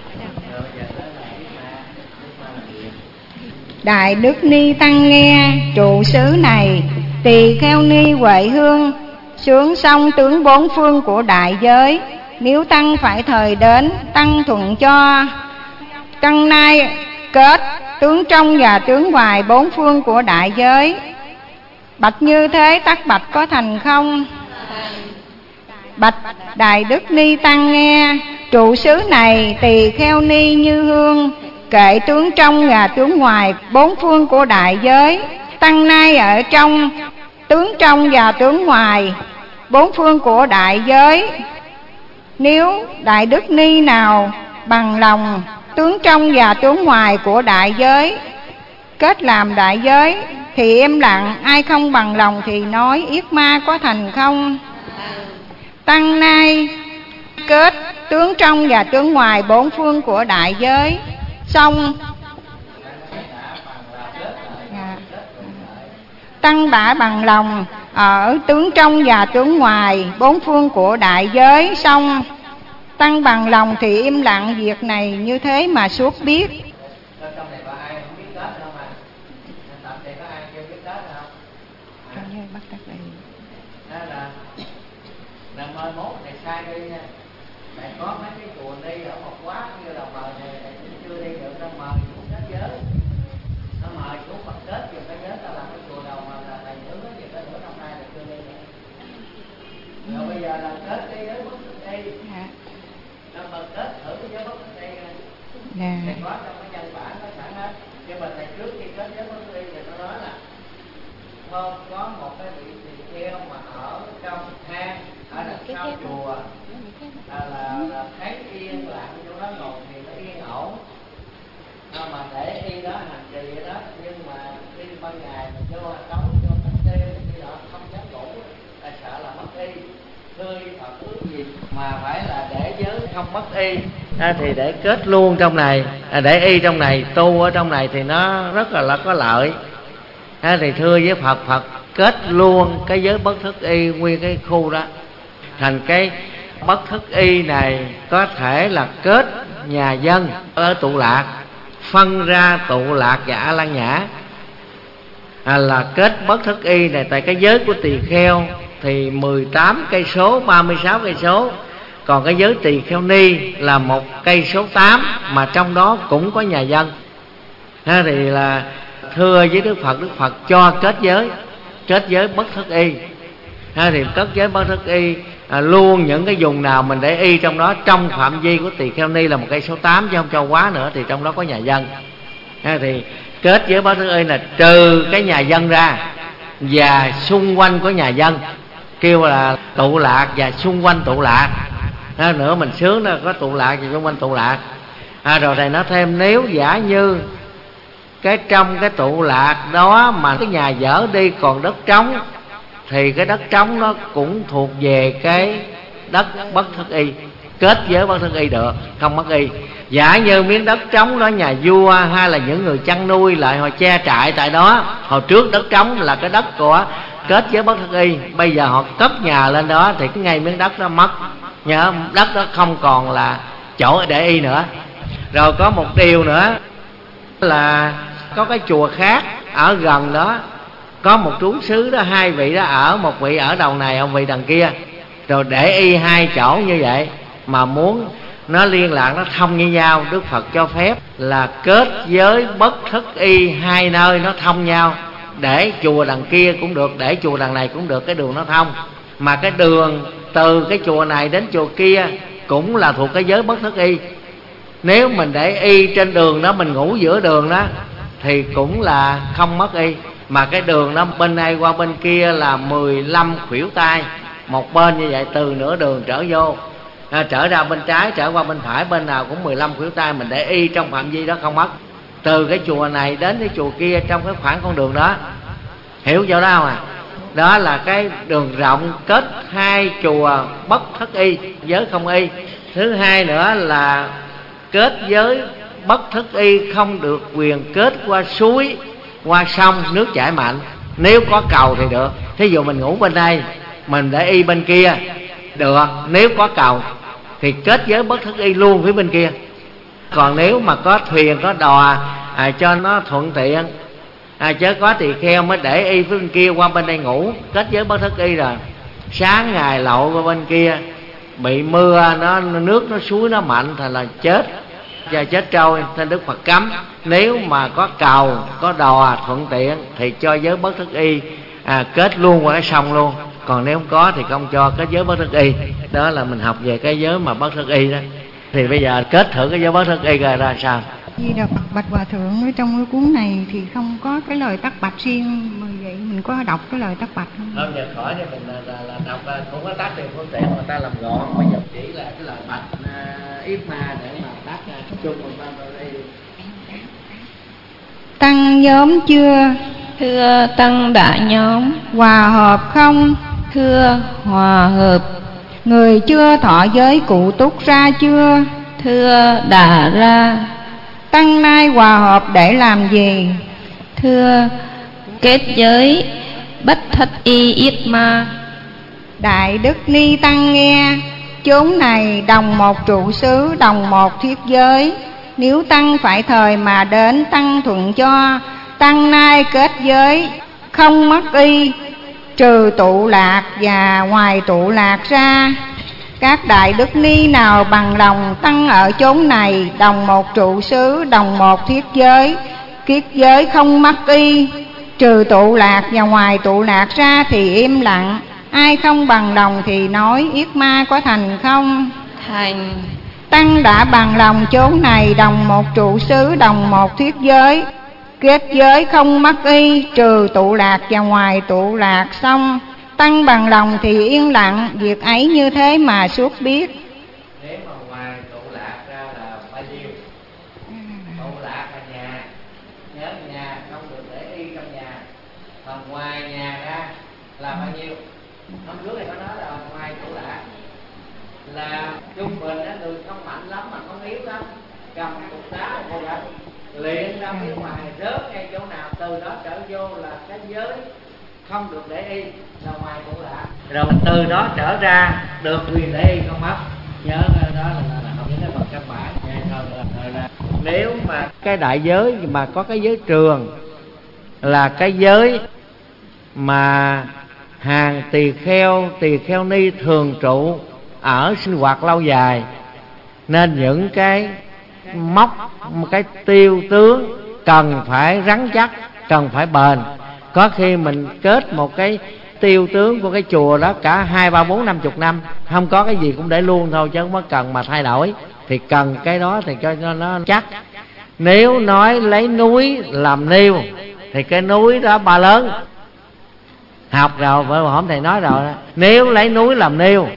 Đại Đức Ni Tăng nghe trụ xứ này, tỳ kheo ni Huệ Hương sướng xong tướng bốn phương của đại giới. Nếu tăng phải thời đến, tăng thuận cho. Tăng nay kết tướng trong và tướng ngoài bốn phương của đại giới. Bạch như thế tắc bạch có thành không? Bạch Đại Đức Ni Tăng nghe trụ xứ này, tỳ kheo ni Như Hương kệ tướng trong và tướng ngoài bốn phương của đại giới. Tăng nay ở trong tướng trong và tướng ngoài bốn phương của đại giới. Nếu Đại Đức Ni nào bằng lòng tướng trong và tướng ngoài của đại giới kết làm đại giới thì im lặng, ai không bằng lòng thì nói yết ma có thành không? Tăng nay kết tướng trong và tướng ngoài bốn phương của đại giới xong. Tăng đã bằng lòng ở tướng trong và tướng ngoài bốn phương của đại giới xong. Tăng bằng lòng thì im lặng việc này như thế mà suốt biết. Là mời mốt này sai đi nha. Tại có mấy cái chùa đi ở một quá như là mời này, này chưa đi được, nó mời xuống kết giới, nó mời xuống Phật kết dùng cái giới ta làm cái chùa đầu mà là thầy nữ á, gì cái nữa năm nay là chưa đi nữa. Rồi bây giờ là kết cái giới bất thức đi, nó mà kết thử cái giới bất thức đi nha. Thầy có trong cái văn bản có sẵn hết, nhưng mà thầy trước khi kết giới bất thức đi thì nó nói là không có một cái vị tỳ kheo mà ở trong hang ở đằng sau chùa là, là, là thấy yên lặng chỗ đó ngồi thì nó yên ổn, à, mà để y đó hành trì đó, nhưng mà đi ban ngày mình vô tối vô tắt đêm đi đó không dám ngủ là sợ là mất y. Thưa Phật ước gì mà phải là để giới không mất y, à, thì để kết luôn trong này, à, để y trong này, tu ở trong này thì nó rất là, là có lợi. À, thì thưa với Phật, Phật kết luôn cái giới bất thức y nguyên cái khu đó thành cái bất thức y này, có thể là kết nhà dân ở tụ lạc, phân ra tụ lạc và A Lan Nhã, à, là kết bất thức y này. Tại cái giới của tỳ kheo thì mười tám cây số, ba mươi sáu cây số, còn cái giới tỳ kheo ni là một cây số tám, mà trong đó cũng có nhà dân. À, thì là thưa với Đức Phật, Đức Phật cho kết giới, kết giới bất thức y. À, thì kết giới bất thức y à, luôn những cái vùng nào mình để y trong đó, trong phạm vi của tỳ kheo ni là một cây số tám chứ không cho quá nữa, thì trong đó có nhà dân. À, thì kết giới bất thức y là trừ cái nhà dân ra và xung quanh của nhà dân, kêu là tụ lạc và xung quanh tụ lạc. À, nữa mình sướng đó, có tụ lạc và xung quanh tụ lạc. À, rồi thầy nói thêm, nếu giả như cái trong cái tụ lạc đó mà cái nhà dở đi còn đất trống, thì cái đất trống nó cũng thuộc về cái đất bất thức y, kết giới bất thức y được, không mất y. Giả như miếng đất trống đó nhà vua hay là những người chăn nuôi lại họ che trại tại đó, hồi trước đất trống là cái đất của kết giới bất thức y, bây giờ họ cất nhà lên đó thì cái ngay miếng đất đó mất, nhớ đất đó không còn là chỗ để y nữa. Rồi có một điều nữa là có cái chùa khác ở gần đó, có một trú xứ đó, hai vị đó ở, một vị ở đầu này, một vị đằng kia, rồi để y hai chỗ như vậy, mà muốn nó liên lạc, nó thông như nhau, Đức Phật cho phép là kết giới bất thức y hai nơi nó thông nhau, để chùa đằng kia cũng được, để chùa đằng này cũng được, cái đường nó thông. Mà cái đường từ cái chùa này đến chùa kia cũng là thuộc cái giới bất thức y. Nếu mình để y trên đường đó, mình ngủ giữa đường đó thì cũng là không mất y. Mà cái đường đó bên này qua bên kia là mười lăm khuỷu tay, một bên như vậy, từ nửa đường trở vô à, trở ra bên trái, trở qua bên phải, bên nào cũng mười lăm khuỷu tay, mình để y trong phạm vi đó không mất. Từ cái chùa này đến cái chùa kia trong cái khoảng con đường đó, hiểu chỗ đó không à? Đó là cái đường rộng kết hai chùa bất thất y, giới không y. Thứ hai nữa là kết giới bất thất y không được quyền kết qua suối, qua sông, nước chảy mạnh. Nếu có cầu thì được. Thí dụ mình ngủ bên đây, mình để y bên kia được, nếu có cầu thì kết giới bất thất y luôn phía bên kia. Còn nếu mà có thuyền, có đò à, cho nó thuận tiện à, chớ có tỳ kheo mới để y phía bên kia qua bên đây ngủ, kết giới bất thất y rồi. Sáng ngày lội qua bên kia, bị mưa nó nước nó suối nó mạnh thành là chết, và chết trôi. Nên Đức Phật cấm. Nếu mà có cầu, có đò thuận tiện thì cho giới bất thất y à, kết luôn qua cái sông luôn. Còn nếu không có thì không cho kết giới bất thất y. Đó là mình học về cái giới mà bất thất y đó. Thì bây giờ kết thử cái giới bất thất y rồi ra sao? Di Đà Phật. Bạch Hòa Thượng, ở trong cái cuốn này thì không có cái lời tắc bạch riêng, mà vậy mình có đọc cái lời tắc bạch không? Không, giờ khỏi thì mình là, là, là đọc cũng có tắc thì phương tiện người ta làm gọn. Bây giờ chỉ là cái lời bạch uh, yết ma để mà tắc uh, chung một bên vào đây. Tăng nhóm chưa? Thưa tăng đại nhóm. Hòa hợp không? Thưa hòa hợp. Người chưa thọ giới cụ túc ra chưa? Thưa đã ra. Tăng nay hòa hợp để làm gì? Thưa kết giới bất thất y yết ma. Đại Đức Ni Tăng nghe, chốn này đồng một trụ xứ, đồng một thiết giới. Nếu Tăng phải thời mà đến, Tăng thuận cho. Tăng nay kết giới không mất y, trừ tụ lạc và ngoài tụ lạc ra. Các đại đức ni nào bằng lòng, Tăng ở chốn này đồng một trụ xứ, đồng một thiết giới. Kiết giới không mắc y, trừ tụ lạc và ngoài tụ lạc ra thì im lặng. Ai không bằng lòng thì nói yết ma có thành không? Thành. Tăng đã bằng lòng chốn này đồng một trụ xứ, đồng một thiết giới. Kết giới không mắc y, trừ tụ lạc và ngoài tụ lạc xong. Tăng bằng lòng thì yên lặng, việc ấy như thế mà suốt biết. Nếu mà ngoài tụ lạc ra là bao nhiêu? Tụ lạc là nhà, nhớ nhà không được để y trong nhà. Còn ngoài nhà ra là bao nhiêu? Hôm trước này có nói là ngoài tụ lạc là trung bình á, người không mạnh lắm mà không yếu lắm, cầm cục đá một lần liền ra phía ngoài rớt ngay chỗ nào, từ đó trở vô là cái giới không được để y, là ngoài tụ lạc. Rồi từ đó trở ra được quyền để y không mất. Nhớ đó là, là, là học những cái phần căn bản. Nghe thôi là, là, là nếu mà cái đại giới mà có cái giới trường là cái giới mà hàng tỳ kheo, tỳ kheo ni thường trụ ở sinh hoạt lâu dài, nên những cái móc, cái tiêu tướng cần phải rắn chắc, cần phải bền. Có khi mình kết một cái tiêu tướng của cái chùa đó cả hai ba bốn năm chục năm, không có cái gì cũng để luôn thôi, chứ không có cần mà thay đổi. Thì cần cái đó thì cho nó, nó chắc. Nếu nói lấy núi làm niêu thì cái núi đó ba lớn. Học rồi, bởi hôm thầy nói rồi đó. Nếu lấy núi làm niêu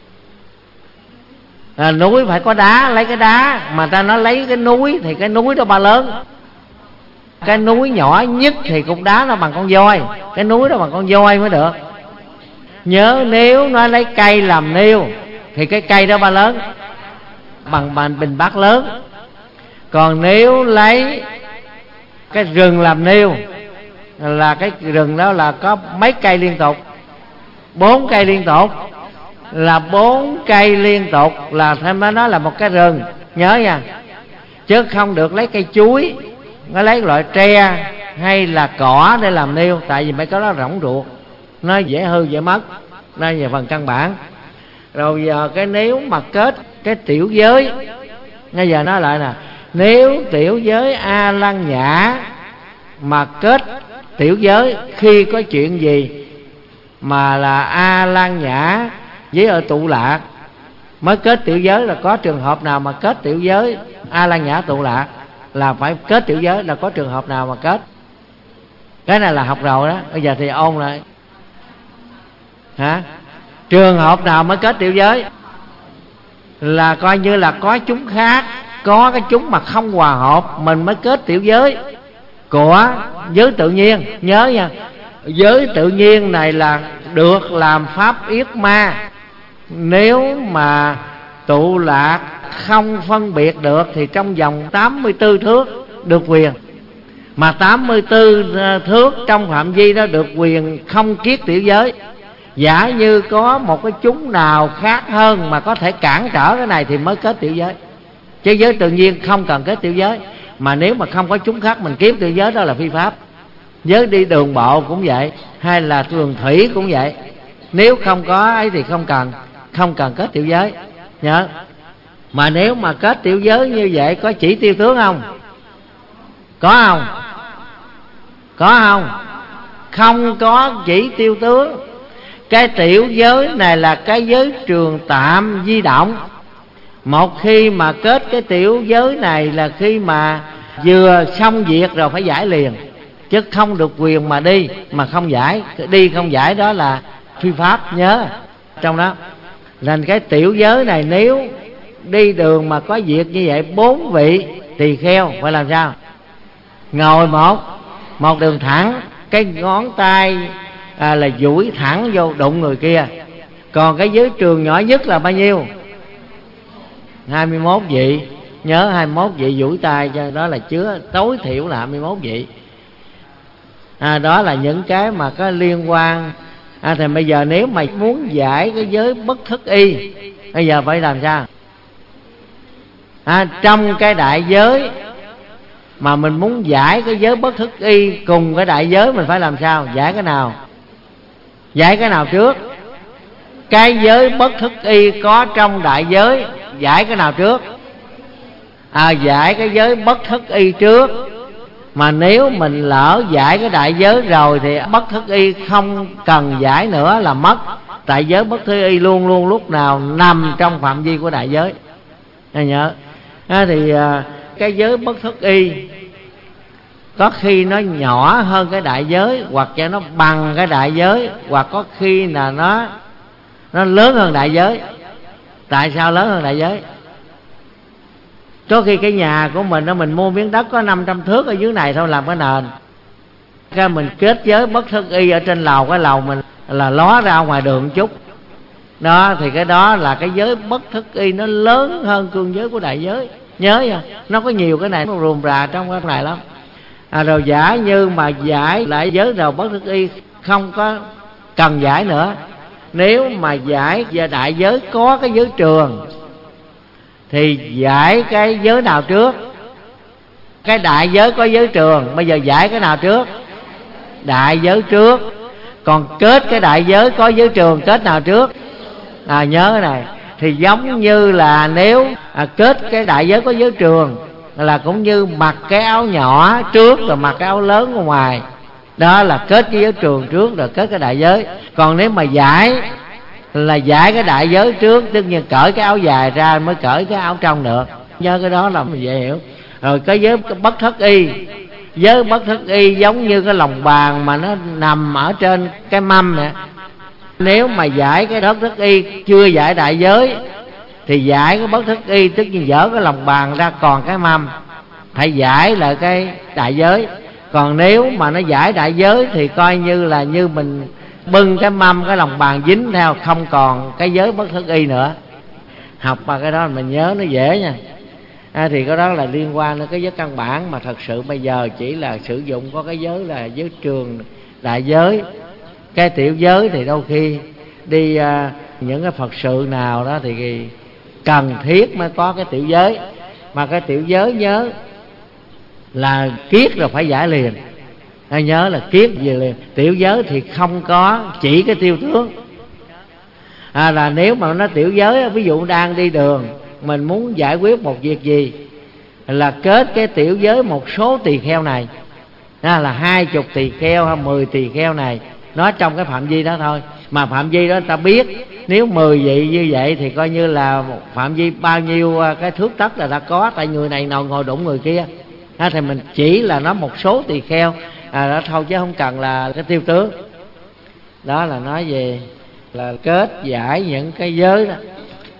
à, núi phải có đá, lấy cái đá. Mà ta nói lấy cái núi thì cái núi đó ba lớn. Cái núi nhỏ nhất thì cục đá nó bằng con voi, cái núi đó bằng con voi mới được. Nhớ nếu nói lấy cây làm niêu thì cái cây đó ba lớn, bằng, bằng bình bát lớn. Còn nếu lấy cái rừng làm niêu là cái rừng đó là có mấy cây liên tục, bốn cây liên tục, là bốn cây liên tục là thêm nó là một cái rừng. Nhớ nha, chứ không được lấy cây chuối, nó lấy loại tre hay là cỏ để làm niêu. Tại vì mấy cái đó rỗng ruột, nó dễ hư dễ mất. Đây về phần căn bản. Rồi giờ cái nếu mà kết cái tiểu giới, bây giờ nói lại nè, nếu tiểu giới A Lăng Nhã mà kết tiểu giới khi có chuyện gì mà là A Lăng Nhã với ở tụ lạc mới kết tiểu giới, là có trường hợp nào mà kết tiểu giới A Lăng Nhã tụ lạc là phải kết tiểu giới, là có trường hợp nào mà kết. Cái này là học rồi đó, bây giờ thì ôn lại. Hả? Trường hợp nào mới kết tiểu giới? là coi như là có chúng khác, có cái chúng mà không hòa hợp mình mới kết tiểu giới của giới tự nhiên. Nhớ nha, giới tự nhiên này là được làm pháp yết ma. Nếu mà tụ lạc không phân biệt được thì trong vòng tám mươi tư thước được quyền, mà tám mươi tư thước trong phạm vi đó được quyền không kiết tiểu giới. Giả như có một cái chúng nào khác hơn mà có thể cản trở cái này thì mới kết tiểu giới. Chứ giới tự nhiên không cần kết tiểu giới. Mà nếu mà không có chúng khác mình kiếm tiểu giới đó là phi pháp. Giới đi đường bộ cũng vậy, hay là đường thủy cũng vậy. Nếu không có ấy thì không cần Không cần kết tiểu giới. Nhớ. Mà nếu mà kết tiểu giới như vậy có chỉ tiêu tướng không? Có không? Có không? Không có chỉ tiêu tướng. Cái tiểu giới này là cái giới trường tạm di động. Một khi mà kết cái tiểu giới này là khi mà vừa xong việc rồi phải giải liền, chứ không được quyền mà đi mà không giải. Đi không giải đó là phi pháp. Nhớ trong đó. Nên cái tiểu giới này nếu đi đường mà có việc như vậy, bốn vị tỳ kheo phải làm sao? Ngồi một Một đường thẳng, cái ngón tay à, là duỗi thẳng vô đụng người kia. Còn cái giới trường nhỏ nhất là bao nhiêu? hai mươi mốt vị. Nhớ hai mươi mốt vị duỗi tay cho đó là chứa tối thiểu là hai mươi mốt vị. à, Đó là những cái mà có liên quan. à, Thì bây giờ nếu mà muốn giải cái giới bất thức y, bây giờ phải làm sao? à, Trong cái đại giới mà mình muốn giải cái giới bất thức y cùng cái đại giới, mình phải làm sao? Giải cái nào? Giải cái nào trước? Cái giới bất thức y có trong đại giới, giải cái nào trước? À, giải cái giới bất thức y trước. Mà nếu mình lỡ giải cái đại giới rồi thì bất thức y không cần giải nữa là mất. Tại giới bất thức y luôn luôn lúc nào nằm trong phạm vi của đại giới. Nghe nhớ. à, Thì à, cái giới bất thức y có khi nó nhỏ hơn cái đại giới, hoặc cho nó bằng cái đại giới, hoặc có khi là nó nó lớn hơn đại giới. Tại sao lớn hơn đại giới? Có khi cái nhà của mình đó, mình mua miếng đất có năm trăm thước ở dưới này thôi làm cái nền, cái mình kết giới bất thức y ở trên lầu, cái lầu mình là ló ra ngoài đường chút đó, thì cái đó là cái giới bất thức y nó lớn hơn cương giới của đại giới. Nhớ nha, nó có nhiều cái này nó rùm rà trong cái này lắm. à, Rồi giả như mà giải lại giới đầu bất thức y không có cần giải nữa. Nếu mà giải về đại giới có cái giới trường thì giải cái giới nào trước? Cái đại giới có giới trường, bây giờ giải cái nào trước? Đại giới trước. Còn kết cái đại giới có giới trường, kết nào trước? À, nhớ cái này. Thì giống như là nếu à, kết cái đại giới có giới trường là cũng như mặc cái áo nhỏ trước rồi mặc cái áo lớn ở ngoài. Đó là kết cái giới trường trước rồi kết cái đại giới. Còn nếu mà giải là giải cái đại giới trước, tất nhiên cởi cái áo dài ra mới cởi cái áo trong được. Nhớ cái đó là mình dễ hiểu. Rồi cái giới bất thức y, giới bất thức y giống như cái lòng bàn mà nó nằm ở trên cái mâm nè. Nếu mà giải cái bất thức y chưa giải đại giới thì giải cái bất thức y, tức nhiên dỡ cái lòng bàn ra còn cái mâm, phải giải lại cái đại giới. Còn nếu mà nó giải đại giới thì coi như là như mình bưng cái mâm, cái lòng bàn dính theo, không còn cái giới bất thức y nữa. Học mà cái đó mình nhớ nó dễ nha. à, Thì cái đó là liên quan đến cái giới căn bản, mà thật sự bây giờ chỉ là sử dụng có cái giới là giới trường đại giới. Cái tiểu giới thì đôi khi đi à, những cái Phật sự nào đó thì cần thiết mới có cái tiểu giới. Mà cái tiểu giới nhớ là kiết rồi phải giải liền. Hãy nhớ là kiết về liền. Tiểu giới thì không có chỉ cái tiêu tướng. à, Là nếu mà nó tiểu giới, ví dụ đang đi đường, mình muốn giải quyết một việc gì, là kết cái tiểu giới một số tỳ kheo này, à, là hai chục tỳ kheo hay mười tỳ kheo này, nó trong cái phạm vi đó thôi. Mà phạm vi đó ta biết, nếu mười vị như vậy thì coi như là một phạm vi bao nhiêu cái thước tấc là đã có. Tại người này nào ngồi đụng người kia, à, thì mình chỉ là nó một số tỳ kheo à, đó thôi, chứ không cần là cái tiêu tướng. Đó là nói về là kết giải những cái giới đó.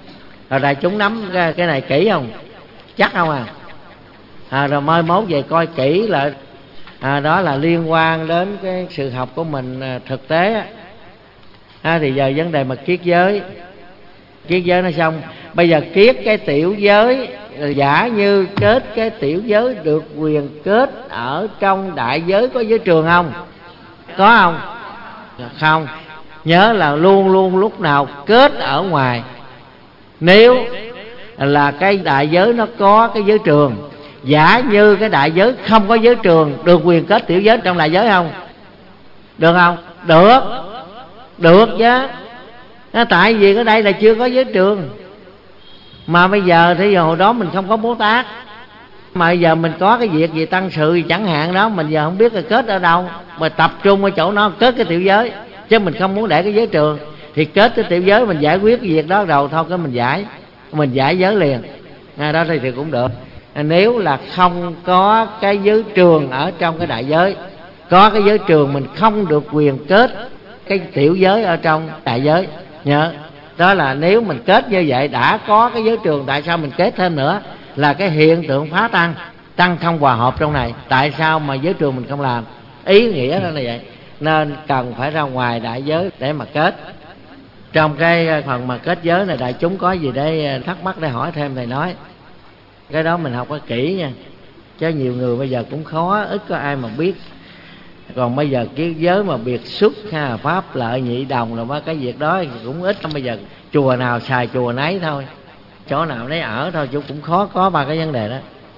Rồi đại chúng nắm cái, cái này kỹ không? Chắc không à? à rồi mai mốt về coi kỹ lại. À, đó là liên quan đến cái sự học của mình à, thực tế á. À, thì giờ vấn đề mà kiết giới, kiết giới nó xong. Bây giờ kiết cái tiểu giới, giả như kết cái tiểu giới được quyền kết ở trong đại giới có giới trường không? Có không? Không. Nhớ là luôn luôn lúc nào kết ở ngoài. Nếu là cái đại giới nó có cái giới trường, giả như cái đại giới không có giới trường, được quyền kết tiểu giới trong đại giới không? Được không? Được. Được chứ. Tại vì ở đây là chưa có giới trường. Mà bây giờ thì hồi đó mình không có Bồ Tát, mà bây giờ mình có cái việc gì tăng sự gì chẳng hạn đó, mình giờ không biết là kết ở đâu, mà tập trung ở chỗ nó kết cái tiểu giới. Chứ mình không muốn để cái giới trường, thì kết cái tiểu giới mình giải quyết cái việc đó rồi thôi, cái mình giải mình giải giới liền. À, đó thì, thì cũng được. À, nếu là không có cái giới trường ở trong cái đại giới, có cái giới trường mình không được quyền kết cái tiểu giới ở trong đại giới. Nhớ đó là nếu mình kết như vậy đã có cái giới trường, tại sao mình kết thêm nữa? Là cái hiện tượng phá tăng, tăng không hòa hợp trong này. Tại sao mà giới trường mình không làm? Ý nghĩa đó là vậy. Nên cần phải ra ngoài đại giới để mà kết. Trong cái phần mà kết giới này, đại chúng có gì để thắc mắc để hỏi thêm thầy nói. Cái đó mình học có kỹ nha, chứ nhiều người bây giờ cũng khó, ít có ai mà biết. Còn bây giờ cái giới mà biệt xuất ha, pháp lợi nhị đồng là mấy cái việc đó cũng ít. Bây giờ chùa nào xài chùa nấy thôi, chỗ nào nấy ở thôi, chứ cũng khó có ba cái vấn đề đó.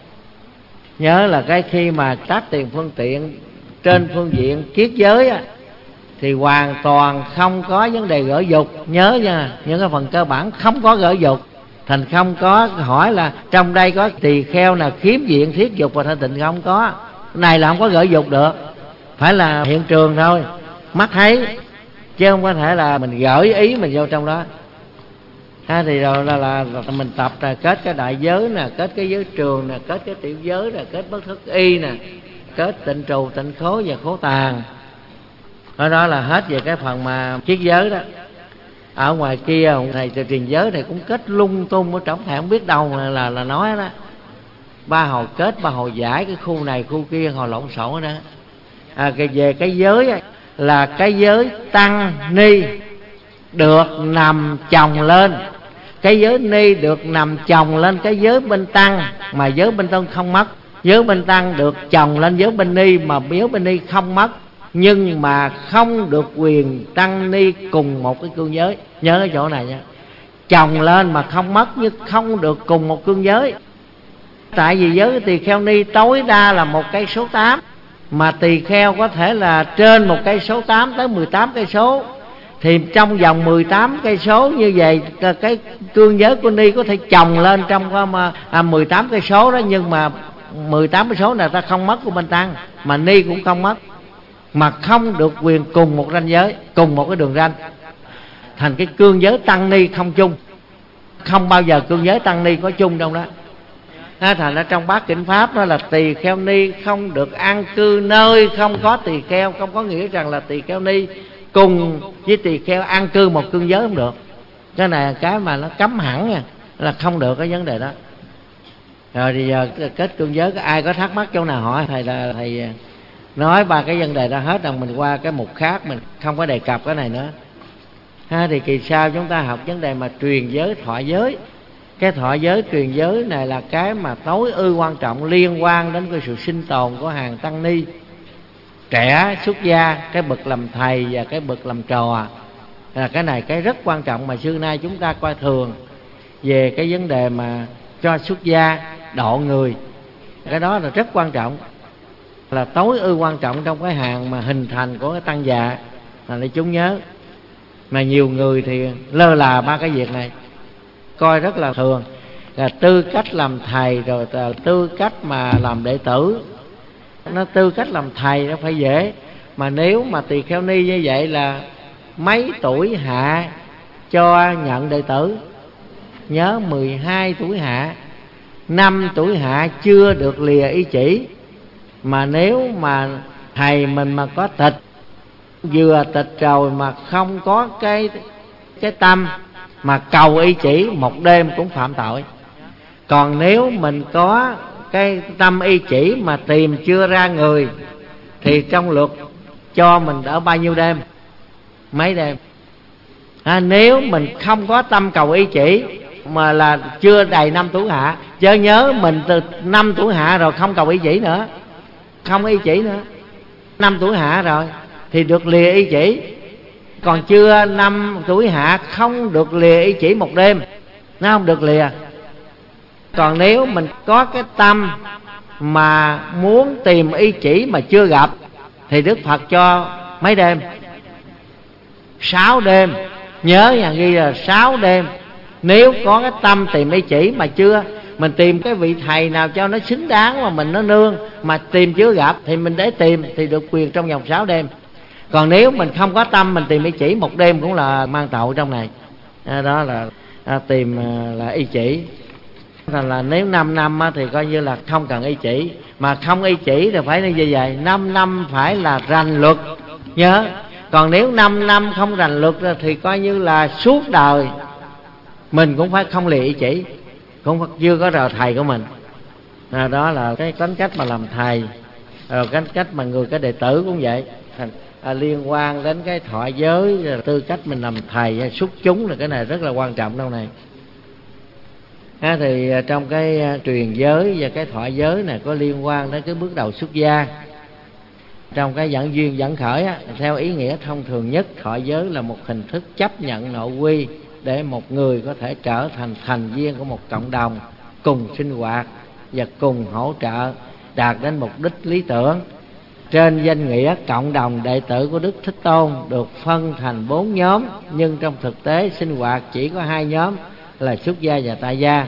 Nhớ là cái khi mà tác tiền phương tiện trên phương diện kiết giới á, thì hoàn toàn không có vấn đề gỡ dục. Nhớ nha, những cái phần cơ bản không có gỡ dục. Thành không có hỏi là trong đây có tỳ kheo nào khiếm diện thiết dục và thanh tịnh không? Có. Này là không có gỡ dục được, phải là hiện trường thôi, mắt thấy, chứ không có thể là mình gửi ý mình vô trong đó. Ha, thì rồi là, là, là mình tập là kết cái đại giới nè, kết cái giới trường nè, kết cái tiểu giới nè, kết bất thức y nè, kết tịnh trù, tịnh khối và khố tàn. Đó, đó là hết về cái phần mà kiết giới đó. Ở ngoài kia thầy từ truyền giới thầy cũng kết lung tung ở trong, thầy không biết đâu là là, là nói đó. Ba hồi kết, ba hồi giải, cái khu này khu kia hồi lộn xộn đó. À, cái về cái giới là cái giới tăng ni được nằm chồng lên, cái giới ni được nằm chồng lên cái giới bên tăng, mà giới bên tăng không mất. Giới bên tăng được chồng lên giới bên ni, mà giới bên ni không mất, nhưng mà không được quyền tăng ni cùng một cái cương giới. Nhớ cái chỗ này nha, chồng lên mà không mất, nhưng không được cùng một cương giới. Tại vì giới tỳ kheo ni tối đa là một cây số tám, mà tỳ kheo có thể là trên một cây số tám tới mười tám cây số. Thì trong vòng mười tám cây số như vậy, cái cương giới của ni có thể chồng lên trong à, mười tám cây số đó, nhưng mà mười tám cây số này ta không mất của bên tăng, mà ni cũng không mất, mà không được quyền cùng một ranh giới, cùng một cái đường ranh. Thành cái cương giới tăng ni không chung, không bao giờ cương giới tăng ni có chung trong đó. À, thành ra trong bát kinh pháp đó là tỳ kheo ni không được an cư nơi không có tỳ kheo, không có nghĩa rằng là tỳ kheo ni cùng với tỳ kheo an cư một cương giới không được. Cái này là cái mà nó cấm hẳn nha, là không được cái vấn đề đó. Rồi thì giờ kết cương giới, ai có thắc mắc chỗ nào hỏi thầy, là thầy nói ba cái vấn đề đó hết, rồi mình qua cái mục khác, mình không có đề cập cái này nữa. Ha, thì kỳ sau chúng ta học vấn đề mà truyền giới, thọ giới. Cái thọ giới, truyền giới này là cái mà tối ư quan trọng, liên quan đến cái sự sinh tồn của hàng tăng ni trẻ xuất gia, cái bậc làm thầy và cái bậc làm trò. Là cái này cái rất quan trọng mà xưa nay chúng ta coi thường về cái vấn đề mà cho xuất gia độ người. Cái đó là rất quan trọng, là tối ư quan trọng trong cái hàng mà hình thành của cái tăng già. Là để chúng nhớ. Mà nhiều người thì lơ là ba cái việc này, coi rất là thường. Là tư cách làm thầy, rồi là tư cách mà làm đệ tử. Nó tư cách làm thầy nó phải dễ, mà nếu mà tỳ kheo ni như vậy là mấy tuổi hạ cho nhận đệ tử. Nhớ mười hai tuổi hạ, năm tuổi hạ chưa được lìa ý chỉ. Mà nếu mà thầy mình mà có tịch, vừa tịch rồi mà không có cái cái tâm mà cầu y chỉ một đêm cũng phạm tội. Còn nếu mình có cái tâm y chỉ mà tìm chưa ra người thì trong luật cho mình ở bao nhiêu đêm? Mấy đêm. À, nếu mình không có tâm cầu y chỉ mà là chưa đầy năm tuổi hạ, chớ nhớ mình từ năm tuổi hạ rồi không cầu y chỉ nữa, không y chỉ nữa. Năm tuổi hạ rồi thì được lìa y chỉ, còn chưa năm tuổi hạ không được lìa y chỉ một đêm, nó không được lìa. Còn nếu mình có cái tâm mà muốn tìm y chỉ mà chưa gặp thì Đức Phật cho mấy đêm? Sáu đêm. Nhớ nhà ghi là sáu đêm. Nếu có cái tâm tìm y chỉ mà chưa, mình tìm cái vị thầy nào cho nó xứng đáng mà mình nó nương, mà tìm chưa gặp thì mình để tìm thì được quyền trong vòng sáu đêm. Còn nếu mình không có tâm, mình tìm y chỉ một đêm cũng là mang tội trong này. À, đó là à, tìm à, là y chỉ. Thành là nếu năm năm thì coi như là không cần y chỉ. Mà không y chỉ thì phải như vậy, năm năm phải là rành luật. Nhớ. Còn nếu năm năm không rành luật thì coi như là suốt đời mình cũng phải không lìa y chỉ, cũng chưa có rờ thầy của mình. À, đó là cái tính cách mà làm thầy. Rồi cái cách mà người cái đệ tử cũng vậy. Thành à, liên quan đến cái thọ giới, tư cách mình làm thầy xuất chúng là cái này rất là quan trọng đâu này. À, thì trong cái truyền giới và cái thọ giới này có liên quan đến cái bước đầu xuất gia. Trong cái dẫn duyên dẫn khởi á, theo ý nghĩa thông thường nhất, thọ giới là một hình thức chấp nhận nội quy để một người có thể trở thành thành viên của một cộng đồng, cùng sinh hoạt và cùng hỗ trợ đạt đến mục đích lý tưởng. Trên danh nghĩa cộng đồng đệ tử của Đức Thích Tôn được phân thành bốn nhóm, nhưng trong thực tế sinh hoạt chỉ có hai nhóm là xuất gia và tại gia.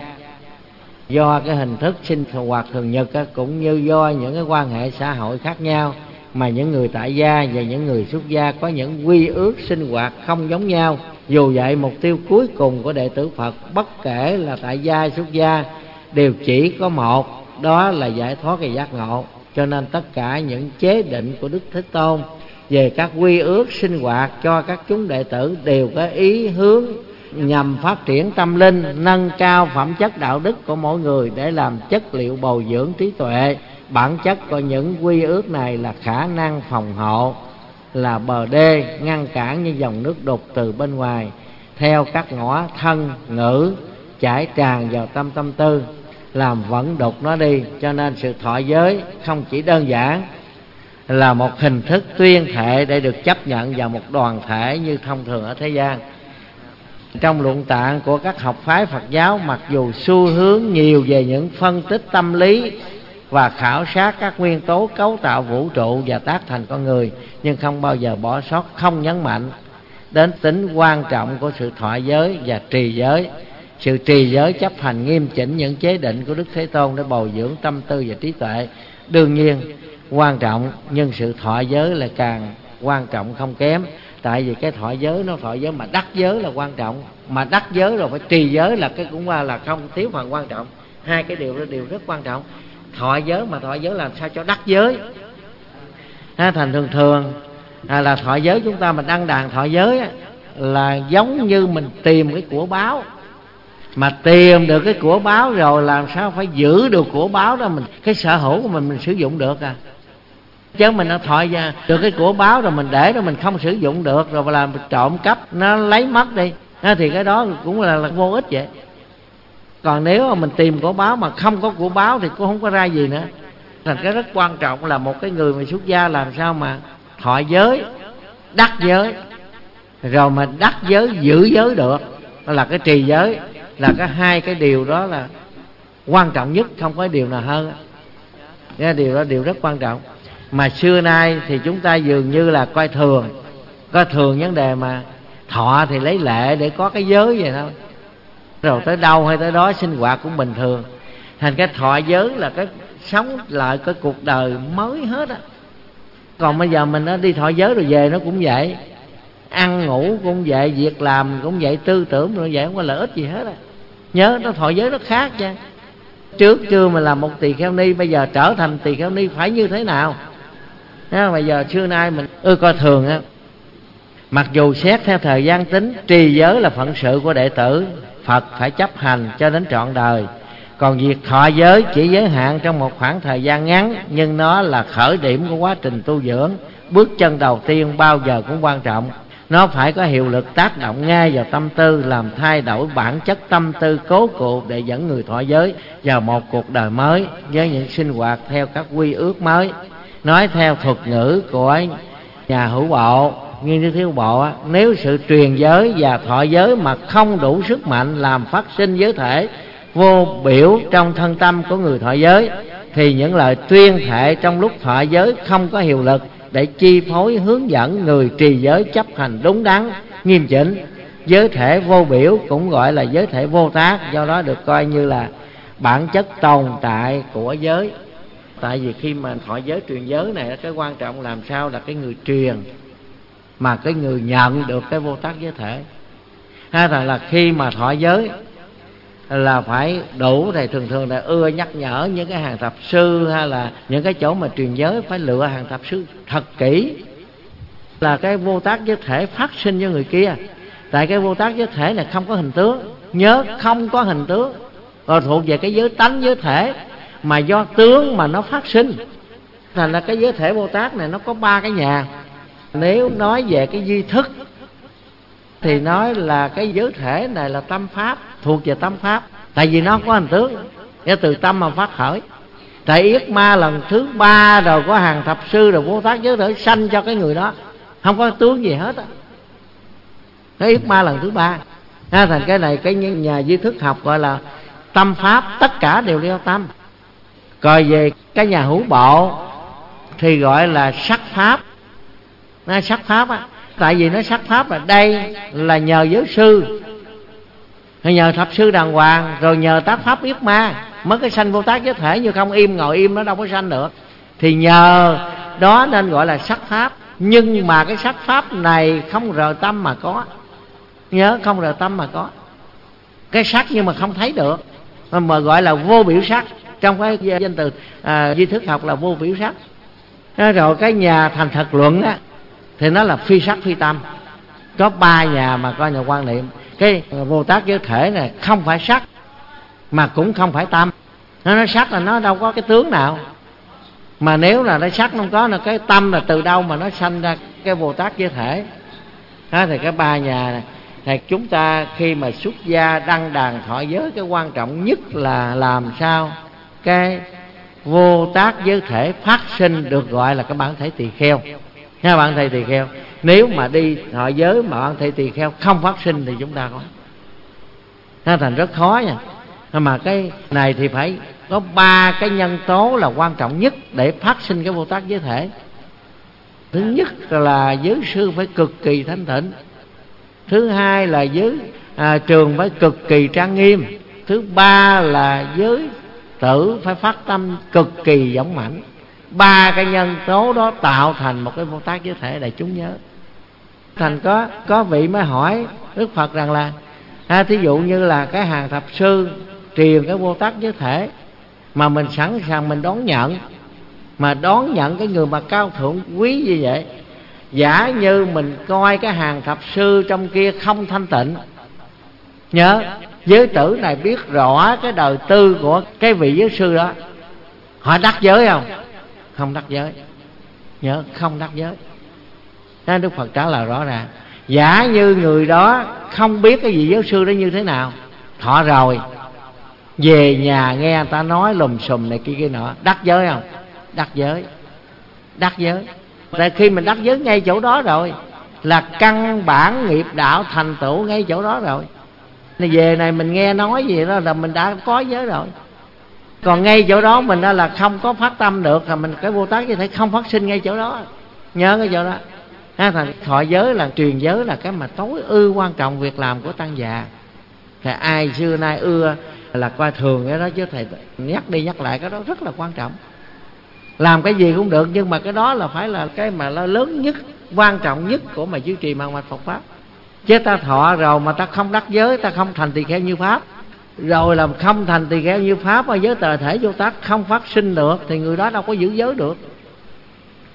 Do cái hình thức sinh hoạt thường nhật á, cũng như do những cái quan hệ xã hội khác nhau mà những người tại gia và những người xuất gia có những quy ước sinh hoạt không giống nhau. Dù vậy, mục tiêu cuối cùng của đệ tử Phật, bất kể là tại gia xuất gia, đều chỉ có một, đó là giải thoát và giác ngộ. Cho nên tất cả những chế định của Đức Thế Tôn về các quy ước sinh hoạt cho các chúng đệ tử đều có ý hướng nhằm phát triển tâm linh, nâng cao phẩm chất đạo đức của mỗi người để làm chất liệu bồi dưỡng trí tuệ. Bản chất của những quy ước này là khả năng phòng hộ, là bờ đê ngăn cản những dòng nước đục từ bên ngoài theo các ngõ thân ngữ chảy tràn vào tâm tâm tư, làm vẫn đục nó đi. Cho nên sự thọ giới không chỉ đơn giản là một hình thức tuyên thệ để được chấp nhận vào một đoàn thể như thông thường ở thế gian. Trong luận tạng của các học phái Phật giáo, mặc dù xu hướng nhiều về những phân tích tâm lý và khảo sát các nguyên tố cấu tạo vũ trụ và tác thành con người, nhưng không bao giờ bỏ sót, không nhấn mạnh đến tính quan trọng của sự thọ giới và trì giới. Sự trì giới chấp hành nghiêm chỉnh những chế định của Đức Thế Tôn để bồi dưỡng tâm tư và trí tuệ đương nhiên quan trọng, nhưng sự thọ giới là càng quan trọng không kém. Tại vì cái thọ giới nó thọ giới mà đắc giới là quan trọng, mà đắc giới rồi phải trì giới là cái cũng qua là không thiếu phần quan trọng. Hai cái điều đó đều rất quan trọng. Thọ giới mà thọ giới làm sao cho đắc giới. À, thành thường thường à, là thọ giới chúng ta mình đăng đàn thọ giới á, là giống như mình tìm cái của báo. Mà tìm được cái của báo rồi làm sao phải giữ được của báo đó, mình cái sở hữu của mình mình sử dụng được à. Chứ mình đã thọ ra được cái của báo rồi mình để rồi mình không sử dụng được, rồi làm trộm cắp nó lấy mất đi à, thì cái đó cũng là, là vô ích vậy. Còn nếu mà mình tìm của báo mà không có của báo thì cũng không có ra gì nữa. Thành cái rất quan trọng là một cái người mà xuất gia làm sao mà thọ giới, đắc giới, rồi mà đắc giới giữ giới được, đó là cái trì giới. Là cái hai cái điều đó là quan trọng nhất, không có điều nào hơn. Cái điều đó điều rất quan trọng. Mà xưa nay thì chúng ta dường như là coi thường, coi thường vấn đề mà thọ thì lấy lệ để có cái giới vậy thôi. Rồi tới đâu hay tới đó sinh hoạt cũng bình thường. Thành cái thọ giới là cái sống lại cái cuộc đời mới hết á. Còn bây giờ mình nó đi thọ giới rồi về nó cũng vậy, ăn ngủ cũng vậy, việc làm cũng vậy, tư tưởng cũng vậy, không có lợi ích gì hết á. Nhớ nó thọ giới nó khác chứ. Trước chưa mà làm một tỳ kheo ni, bây giờ trở thành tỳ kheo ni phải như thế nào. Bây giờ xưa nay mình ưa coi thường á, Mặc dù xét theo thời gian tính, trì giới là phận sự của đệ tử Phật phải chấp hành cho đến trọn đời. Còn việc thọ giới chỉ giới hạn trong một khoảng thời gian ngắn, nhưng nó là khởi điểm của quá trình tu dưỡng. Bước chân đầu tiên bao giờ cũng quan trọng. Nó phải có hiệu lực tác động ngay vào tâm tư, làm thay đổi bản chất tâm tư cố cụ để dẫn người thọ giới vào một cuộc đời mới với những sinh hoạt theo các quy ước mới. Nói theo thuật ngữ của nhà hữu bộ, nghiên cứu thiếu bộ, nếu sự truyền giới và thọ giới mà không đủ sức mạnh làm phát sinh giới thể vô biểu trong thân tâm của người thọ giới, thì những lời tuyên thệ trong lúc thọ giới không có hiệu lực để chi phối hướng dẫn người trì giới chấp hành đúng đắn, nghiêm chỉnh. Giới thể vô biểu cũng gọi là giới thể vô tác, do đó được coi như là bản chất tồn tại của giới. Tại vì khi mà thọ giới truyền giới này, cái quan trọng làm sao là cái người truyền mà cái người nhận được cái vô tác giới thể. Hay rằng là khi mà thọ giới là phải đủ, thì thường thường là ưa nhắc nhở những cái hàng thập sư hay là những cái chỗ mà truyền giới phải lựa hàng thập sư thật kỹ, là cái vô tác giới thể phát sinh cho người kia. Tại cái vô tác giới thể này không có hình tướng, nhớ không có hình tướng, rồi thuộc về cái giới tánh giới thể mà do tướng mà nó phát sinh. Thành là cái giới thể vô tác này nó có ba cái nhà. Nếu nói về cái duy thức thì nói là cái giới thể này là tâm pháp, thuộc về tâm pháp. Tại vì nó không có hình tướng, nó từ tâm mà phát khởi. Tại yết ma lần thứ ba rồi có hàng thập sư rồi vô tác giới thể sanh cho cái người đó, không có tướng gì hết á. Cái yết ma lần thứ ba. À, thành cái này cái nhà duy thức học gọi là tâm pháp, tất cả đều đeo tâm. Còn về cái nhà hữu bộ thì gọi là sắc pháp. Nó sắc pháp á, tại vì nó sắc pháp là đây là nhờ giới sư, nhờ thập sư đàng hoàng, rồi nhờ tác pháp yết ma mới cái sanh vô tác giới thể, như không im ngồi im nó đâu có sanh được. Thì nhờ đó nên gọi là sắc pháp. Nhưng mà cái sắc pháp này không rời tâm mà có. Nhớ không rời tâm mà có. Cái sắc nhưng mà không thấy được, mà gọi là vô biểu sắc. Trong cái danh từ à, duy thức học là vô biểu sắc. Rồi cái nhà thành thật luận á thì nó là phi sắc phi tâm. Có ba nhà mà coi nhà quan niệm cái vô tác giới thể này không phải sắc mà cũng không phải tâm. Nó nói sắc là nó đâu có cái tướng nào, mà nếu là nó sắc không có, là cái tâm là từ đâu mà nó sanh ra cái vô tác giới thể. Đó thì cái ba nhà này thì chúng ta khi mà xuất gia đăng đàn thọ giới, cái quan trọng nhất là làm sao cái vô tác giới thể phát sinh được, gọi là cái bản thể tỳ kheo. Nha, bạn thầy tỳ kheo. Nếu mà đi thọ giới mà bạn thầy tỳ kheo không phát sinh thì chúng ta có, nó thành rất khó nha. Mà cái này thì phải có ba cái nhân tố là quan trọng nhất để phát sinh cái vô tác giới thể. Thứ nhất là giới sư phải cực kỳ thanh tịnh. Thứ hai là giới à, trường phải cực kỳ trang nghiêm. Thứ ba là giới tử phải phát tâm cực kỳ dũng mãnh. Ba cái nhân tố đó tạo thành một cái vô tác giới thể, đại chúng nhớ. Thành có có vị mới hỏi Đức Phật rằng là à, thí dụ như là cái hàng thập sư truyền cái vô tác giới thể mà mình sẵn sàng mình đón nhận, mà đón nhận cái người mà cao thượng quý như vậy, giả như mình coi cái hàng thập sư trong kia không thanh tịnh, nhớ giới tử này biết rõ cái đời tư của cái vị giới sư đó, họ đắc giới không? Không đắc giới. Nhớ không đắc giới. Nên Đức Phật trả lời rõ ràng. Giả như người đó không biết cái vị giới sư đó như thế nào, thọ rồi về nhà nghe người ta nói lùm xùm này kia kia nọ, đắc giới không? Đắc giới. Đắc giới. Tại khi mình đắc giới ngay chỗ đó rồi, là căn bản nghiệp đạo thành tựu ngay chỗ đó rồi. Về này mình nghe nói gì đó là mình đã có giới rồi. Còn ngay chỗ đó mình đã là không có phát tâm được, là mình cái vô tác giới thể không phát sinh ngay chỗ đó. Nhớ cái chỗ đó. Thành thọ giới là truyền giới là cái mà tối ưu quan trọng việc làm của tăng già. Thì ai xưa nay ưa là coi thường cái đó, chứ thầy nhắc đi nhắc lại cái đó rất là quan trọng. Làm cái gì cũng được, nhưng mà cái đó là phải là cái mà nó lớn nhất, quan trọng nhất của mà duy trì mạng mạch Phật pháp. Chứ ta thọ rồi mà ta không đắc giới, ta không thành tỳ kheo như pháp, rồi làm không thành tỳ kheo như pháp, ở giới tờ thể vô tác không phát sinh được, thì người đó đâu có giữ giới được.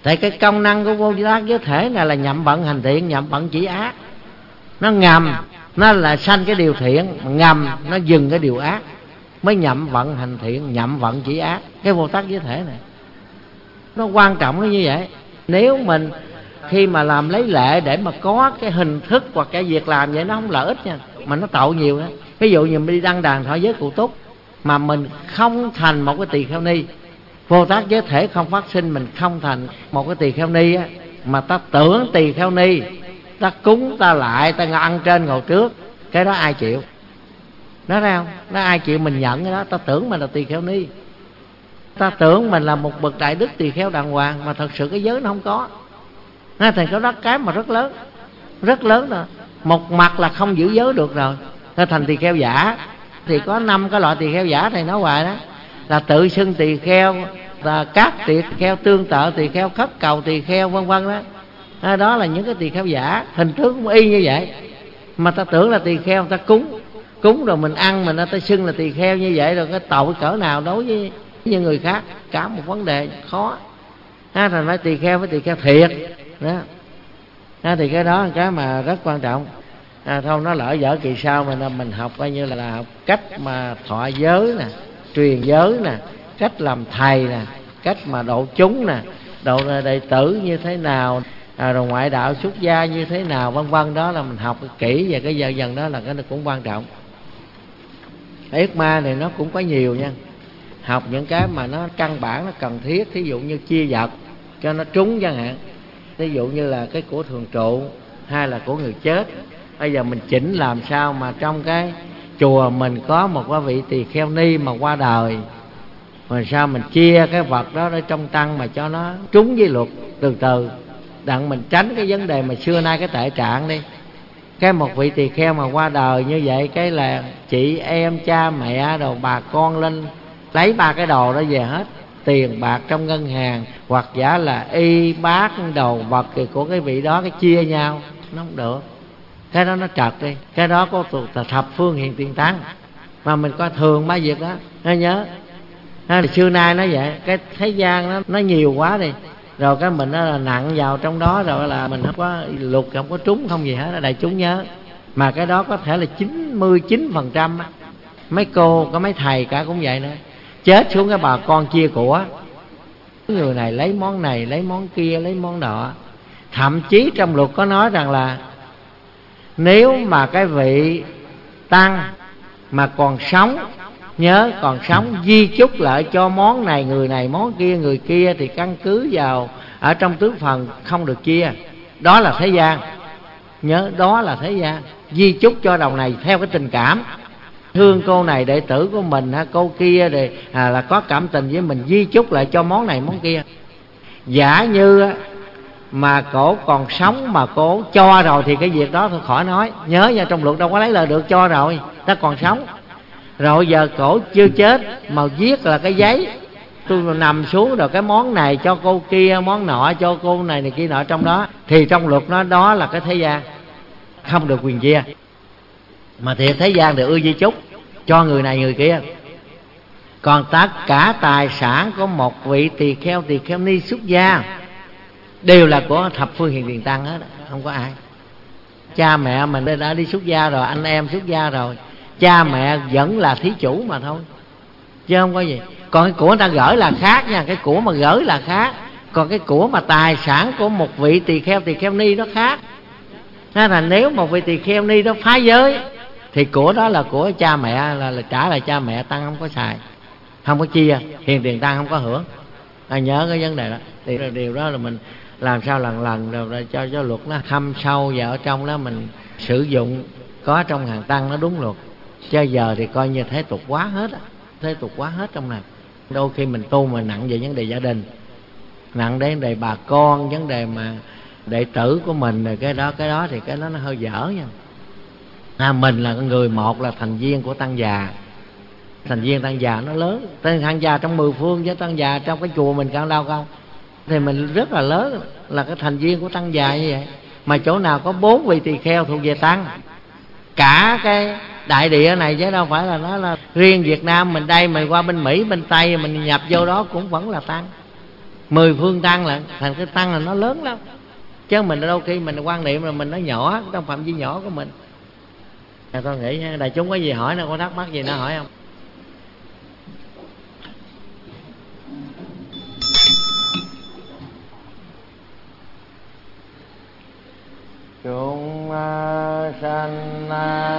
Tại cái công năng của vô tác giới thể này là nhậm vận hành thiện, nhậm vận chỉ ác. Nó ngầm, nó là sanh cái điều thiện, ngầm nó dừng cái điều ác, mới nhậm vận hành thiện, nhậm vận chỉ ác. Cái vô tác giới thể này nó quan trọng nó như vậy. Nếu mình khi mà làm lấy lệ để mà có cái hình thức hoặc cái việc làm vậy, nó không lợi ích nha, mà nó tội nhiều đó. Ví dụ như mình đi đăng đàn thọ giới cụ túc mà mình không thành một cái tỳ kheo ni, vô tác giới thể không phát sinh, mình không thành một cái tỳ kheo ni á, mà ta tưởng tỳ kheo ni, ta cúng ta lại, ta ăn trên ngồi trước, cái đó ai chịu? Nó ra không? Nó ai chịu mình nhận cái đó? Ta tưởng mình là tỳ kheo ni, ta tưởng mình là một bậc đại đức tỳ kheo đàng hoàng, mà thật sự cái giới nó không có. Nên thành cái đó cái mà rất lớn, rất lớn rồi. Một mặt là không giữ giới được rồi, ta thành tỳ kheo giả. Thì có năm cái loại tỳ kheo giả thầy nói hoài đó, là tự xưng tỳ kheo, là các tỳ kheo tương tự, tỳ kheo khất cầu tỳ kheo, vân vân đó. À, đó là những cái tỳ kheo giả, hình thức cũng y như vậy, mà ta tưởng là tỳ kheo, ta cúng cúng rồi mình ăn, mình ta xưng là tỳ kheo như vậy, rồi cái tội cỡ nào đối với những người khác, cả một vấn đề khó. À, thành phải tỳ kheo với tỳ kheo thiệt đó. À, thì cái đó là cái mà rất quan trọng. À, thôi nó lỡ dở kỳ sau mình mình học coi như là, là học cách mà thọ giới nè, truyền giới nè, cách làm thầy nè, cách mà độ chúng nè, độ đệ tử như thế nào, à, rồi ngoại đạo xuất gia như thế nào, vân vân. Đó là mình học kỹ về cái dần dần đó, là cái nó cũng quan trọng. Ước ma này nó cũng có nhiều nha, học những cái mà nó căn bản, nó cần thiết. Thí dụ như chia vật cho nó trúng chẳng hạn, ví dụ như là cái của thường trụ hay là của người chết. Bây giờ mình chỉnh làm sao mà trong cái chùa mình có một cái vị tỳ kheo ni mà qua đời, rồi sao mình chia cái vật đó để trong tăng mà cho nó trúng với luật từ từ, đặng mình tránh cái vấn đề mà xưa nay cái tệ trạng đi. Cái một vị tỳ kheo mà qua đời như vậy, cái là chị em cha mẹ đồ bà con lên lấy ba cái đồ đó về hết, tiền bạc trong ngân hàng hoặc giả là y bát đồ vật của cái vị đó, cái chia nhau nó không được. Cái đó nó trật đi. Cái đó có thuộc thập phương hiện tiền tăng, mà mình coi thường mấy việc đó, nó nhớ. À, thì xưa nay nó vậy, cái thế gian nó nó nhiều quá đi, rồi cái mình nó là nặng vào trong đó, rồi là mình không có luật, không có trúng, không gì hết. Đại chúng nhớ, mà cái đó có thể là chín mươi chín phần trăm. Mấy cô, có mấy thầy cả cũng vậy nữa, chết xuống cái bà con chia của, người này lấy món này, lấy món kia, lấy món nọ. Thậm chí trong luật có nói rằng là nếu mà cái vị tăng mà còn sống, nhớ còn sống, di chúc lại cho món này người này, món kia người kia, thì căn cứ vào ở trong tứ phần không được chia. Đó là thế gian, nhớ, đó là thế gian. Di chúc cho đầu này theo cái tình cảm, thương cô này đệ tử của mình, cô kia thì à, là có cảm tình với mình, di chúc lại cho món này món kia. Giả như mà cổ còn sống mà cổ cho rồi thì cái việc đó thôi khỏi nói. Nhớ nha, trong luật đâu có lấy lời được, cho rồi, ta còn sống. Rồi giờ cổ chưa chết mà viết là cái giấy, tôi nằm xuống rồi cái món này cho cô kia, món nọ cho cô này này kia nọ trong đó, thì trong luật nó đó là cái thế gian, không được quyền chia. Mà thiệt thế gian thì ưa di chúc cho người này người kia. Còn tất cả tài sản của một vị tỳ kheo, tỳ kheo ni xuất gia đều là của thập phương hiện tiền tăng hết, không có ai. Cha mẹ mình đã đi xuất gia rồi, anh em xuất gia rồi, cha mẹ vẫn là thí chủ mà thôi, chứ không có gì. Còn cái của người ta gửi là khác nha, cái của mà gửi là khác. Còn cái của mà tài sản của một vị tỳ kheo, tỳ kheo ni nó khác. Nên là nếu một vị tỳ kheo ni đó phá giới thì của đó là của cha mẹ, là, là trả lại cha mẹ, tăng không có xài, không có chia, hiền tiền tăng không có hưởng. À, nhớ cái vấn đề đó. Thì điều đó là mình làm sao lần lần rồi cho cho luật nó thâm sâu vào ở trong đó, mình sử dụng có trong hàng tăng nó đúng luật. Chứ giờ thì coi như thế tục quá hết á, thế tục quá hết trong này. Đôi khi mình tu mà nặng về vấn đề gia đình, nặng đến vấn đề bà con, vấn đề mà đệ tử của mình, rồi cái đó cái đó thì cái đó nó hơi dở nha. À, mình là người một là thành viên của tăng già, thành viên tăng già nó lớn, tăng già trong mười phương với tăng già trong cái chùa mình cao đâu không, thì mình rất là lớn, là cái thành viên của tăng già như vậy. Mà chỗ nào có bốn vị tỳ kheo thuộc về tăng, cả cái đại địa này, chứ đâu phải là nó là riêng Việt Nam mình đây, mình qua bên Mỹ bên Tây mình nhập vô đó cũng vẫn là tăng. mười phương tăng lận, thành cái tăng là nó lớn lắm. Chứ mình đôi khi mình quan niệm là mình nó nhỏ trong phạm vi nhỏ của mình. À, con nghĩ đại chúng có gì hỏi nào, có thắc mắc gì nữa hỏi không? Chúng sanh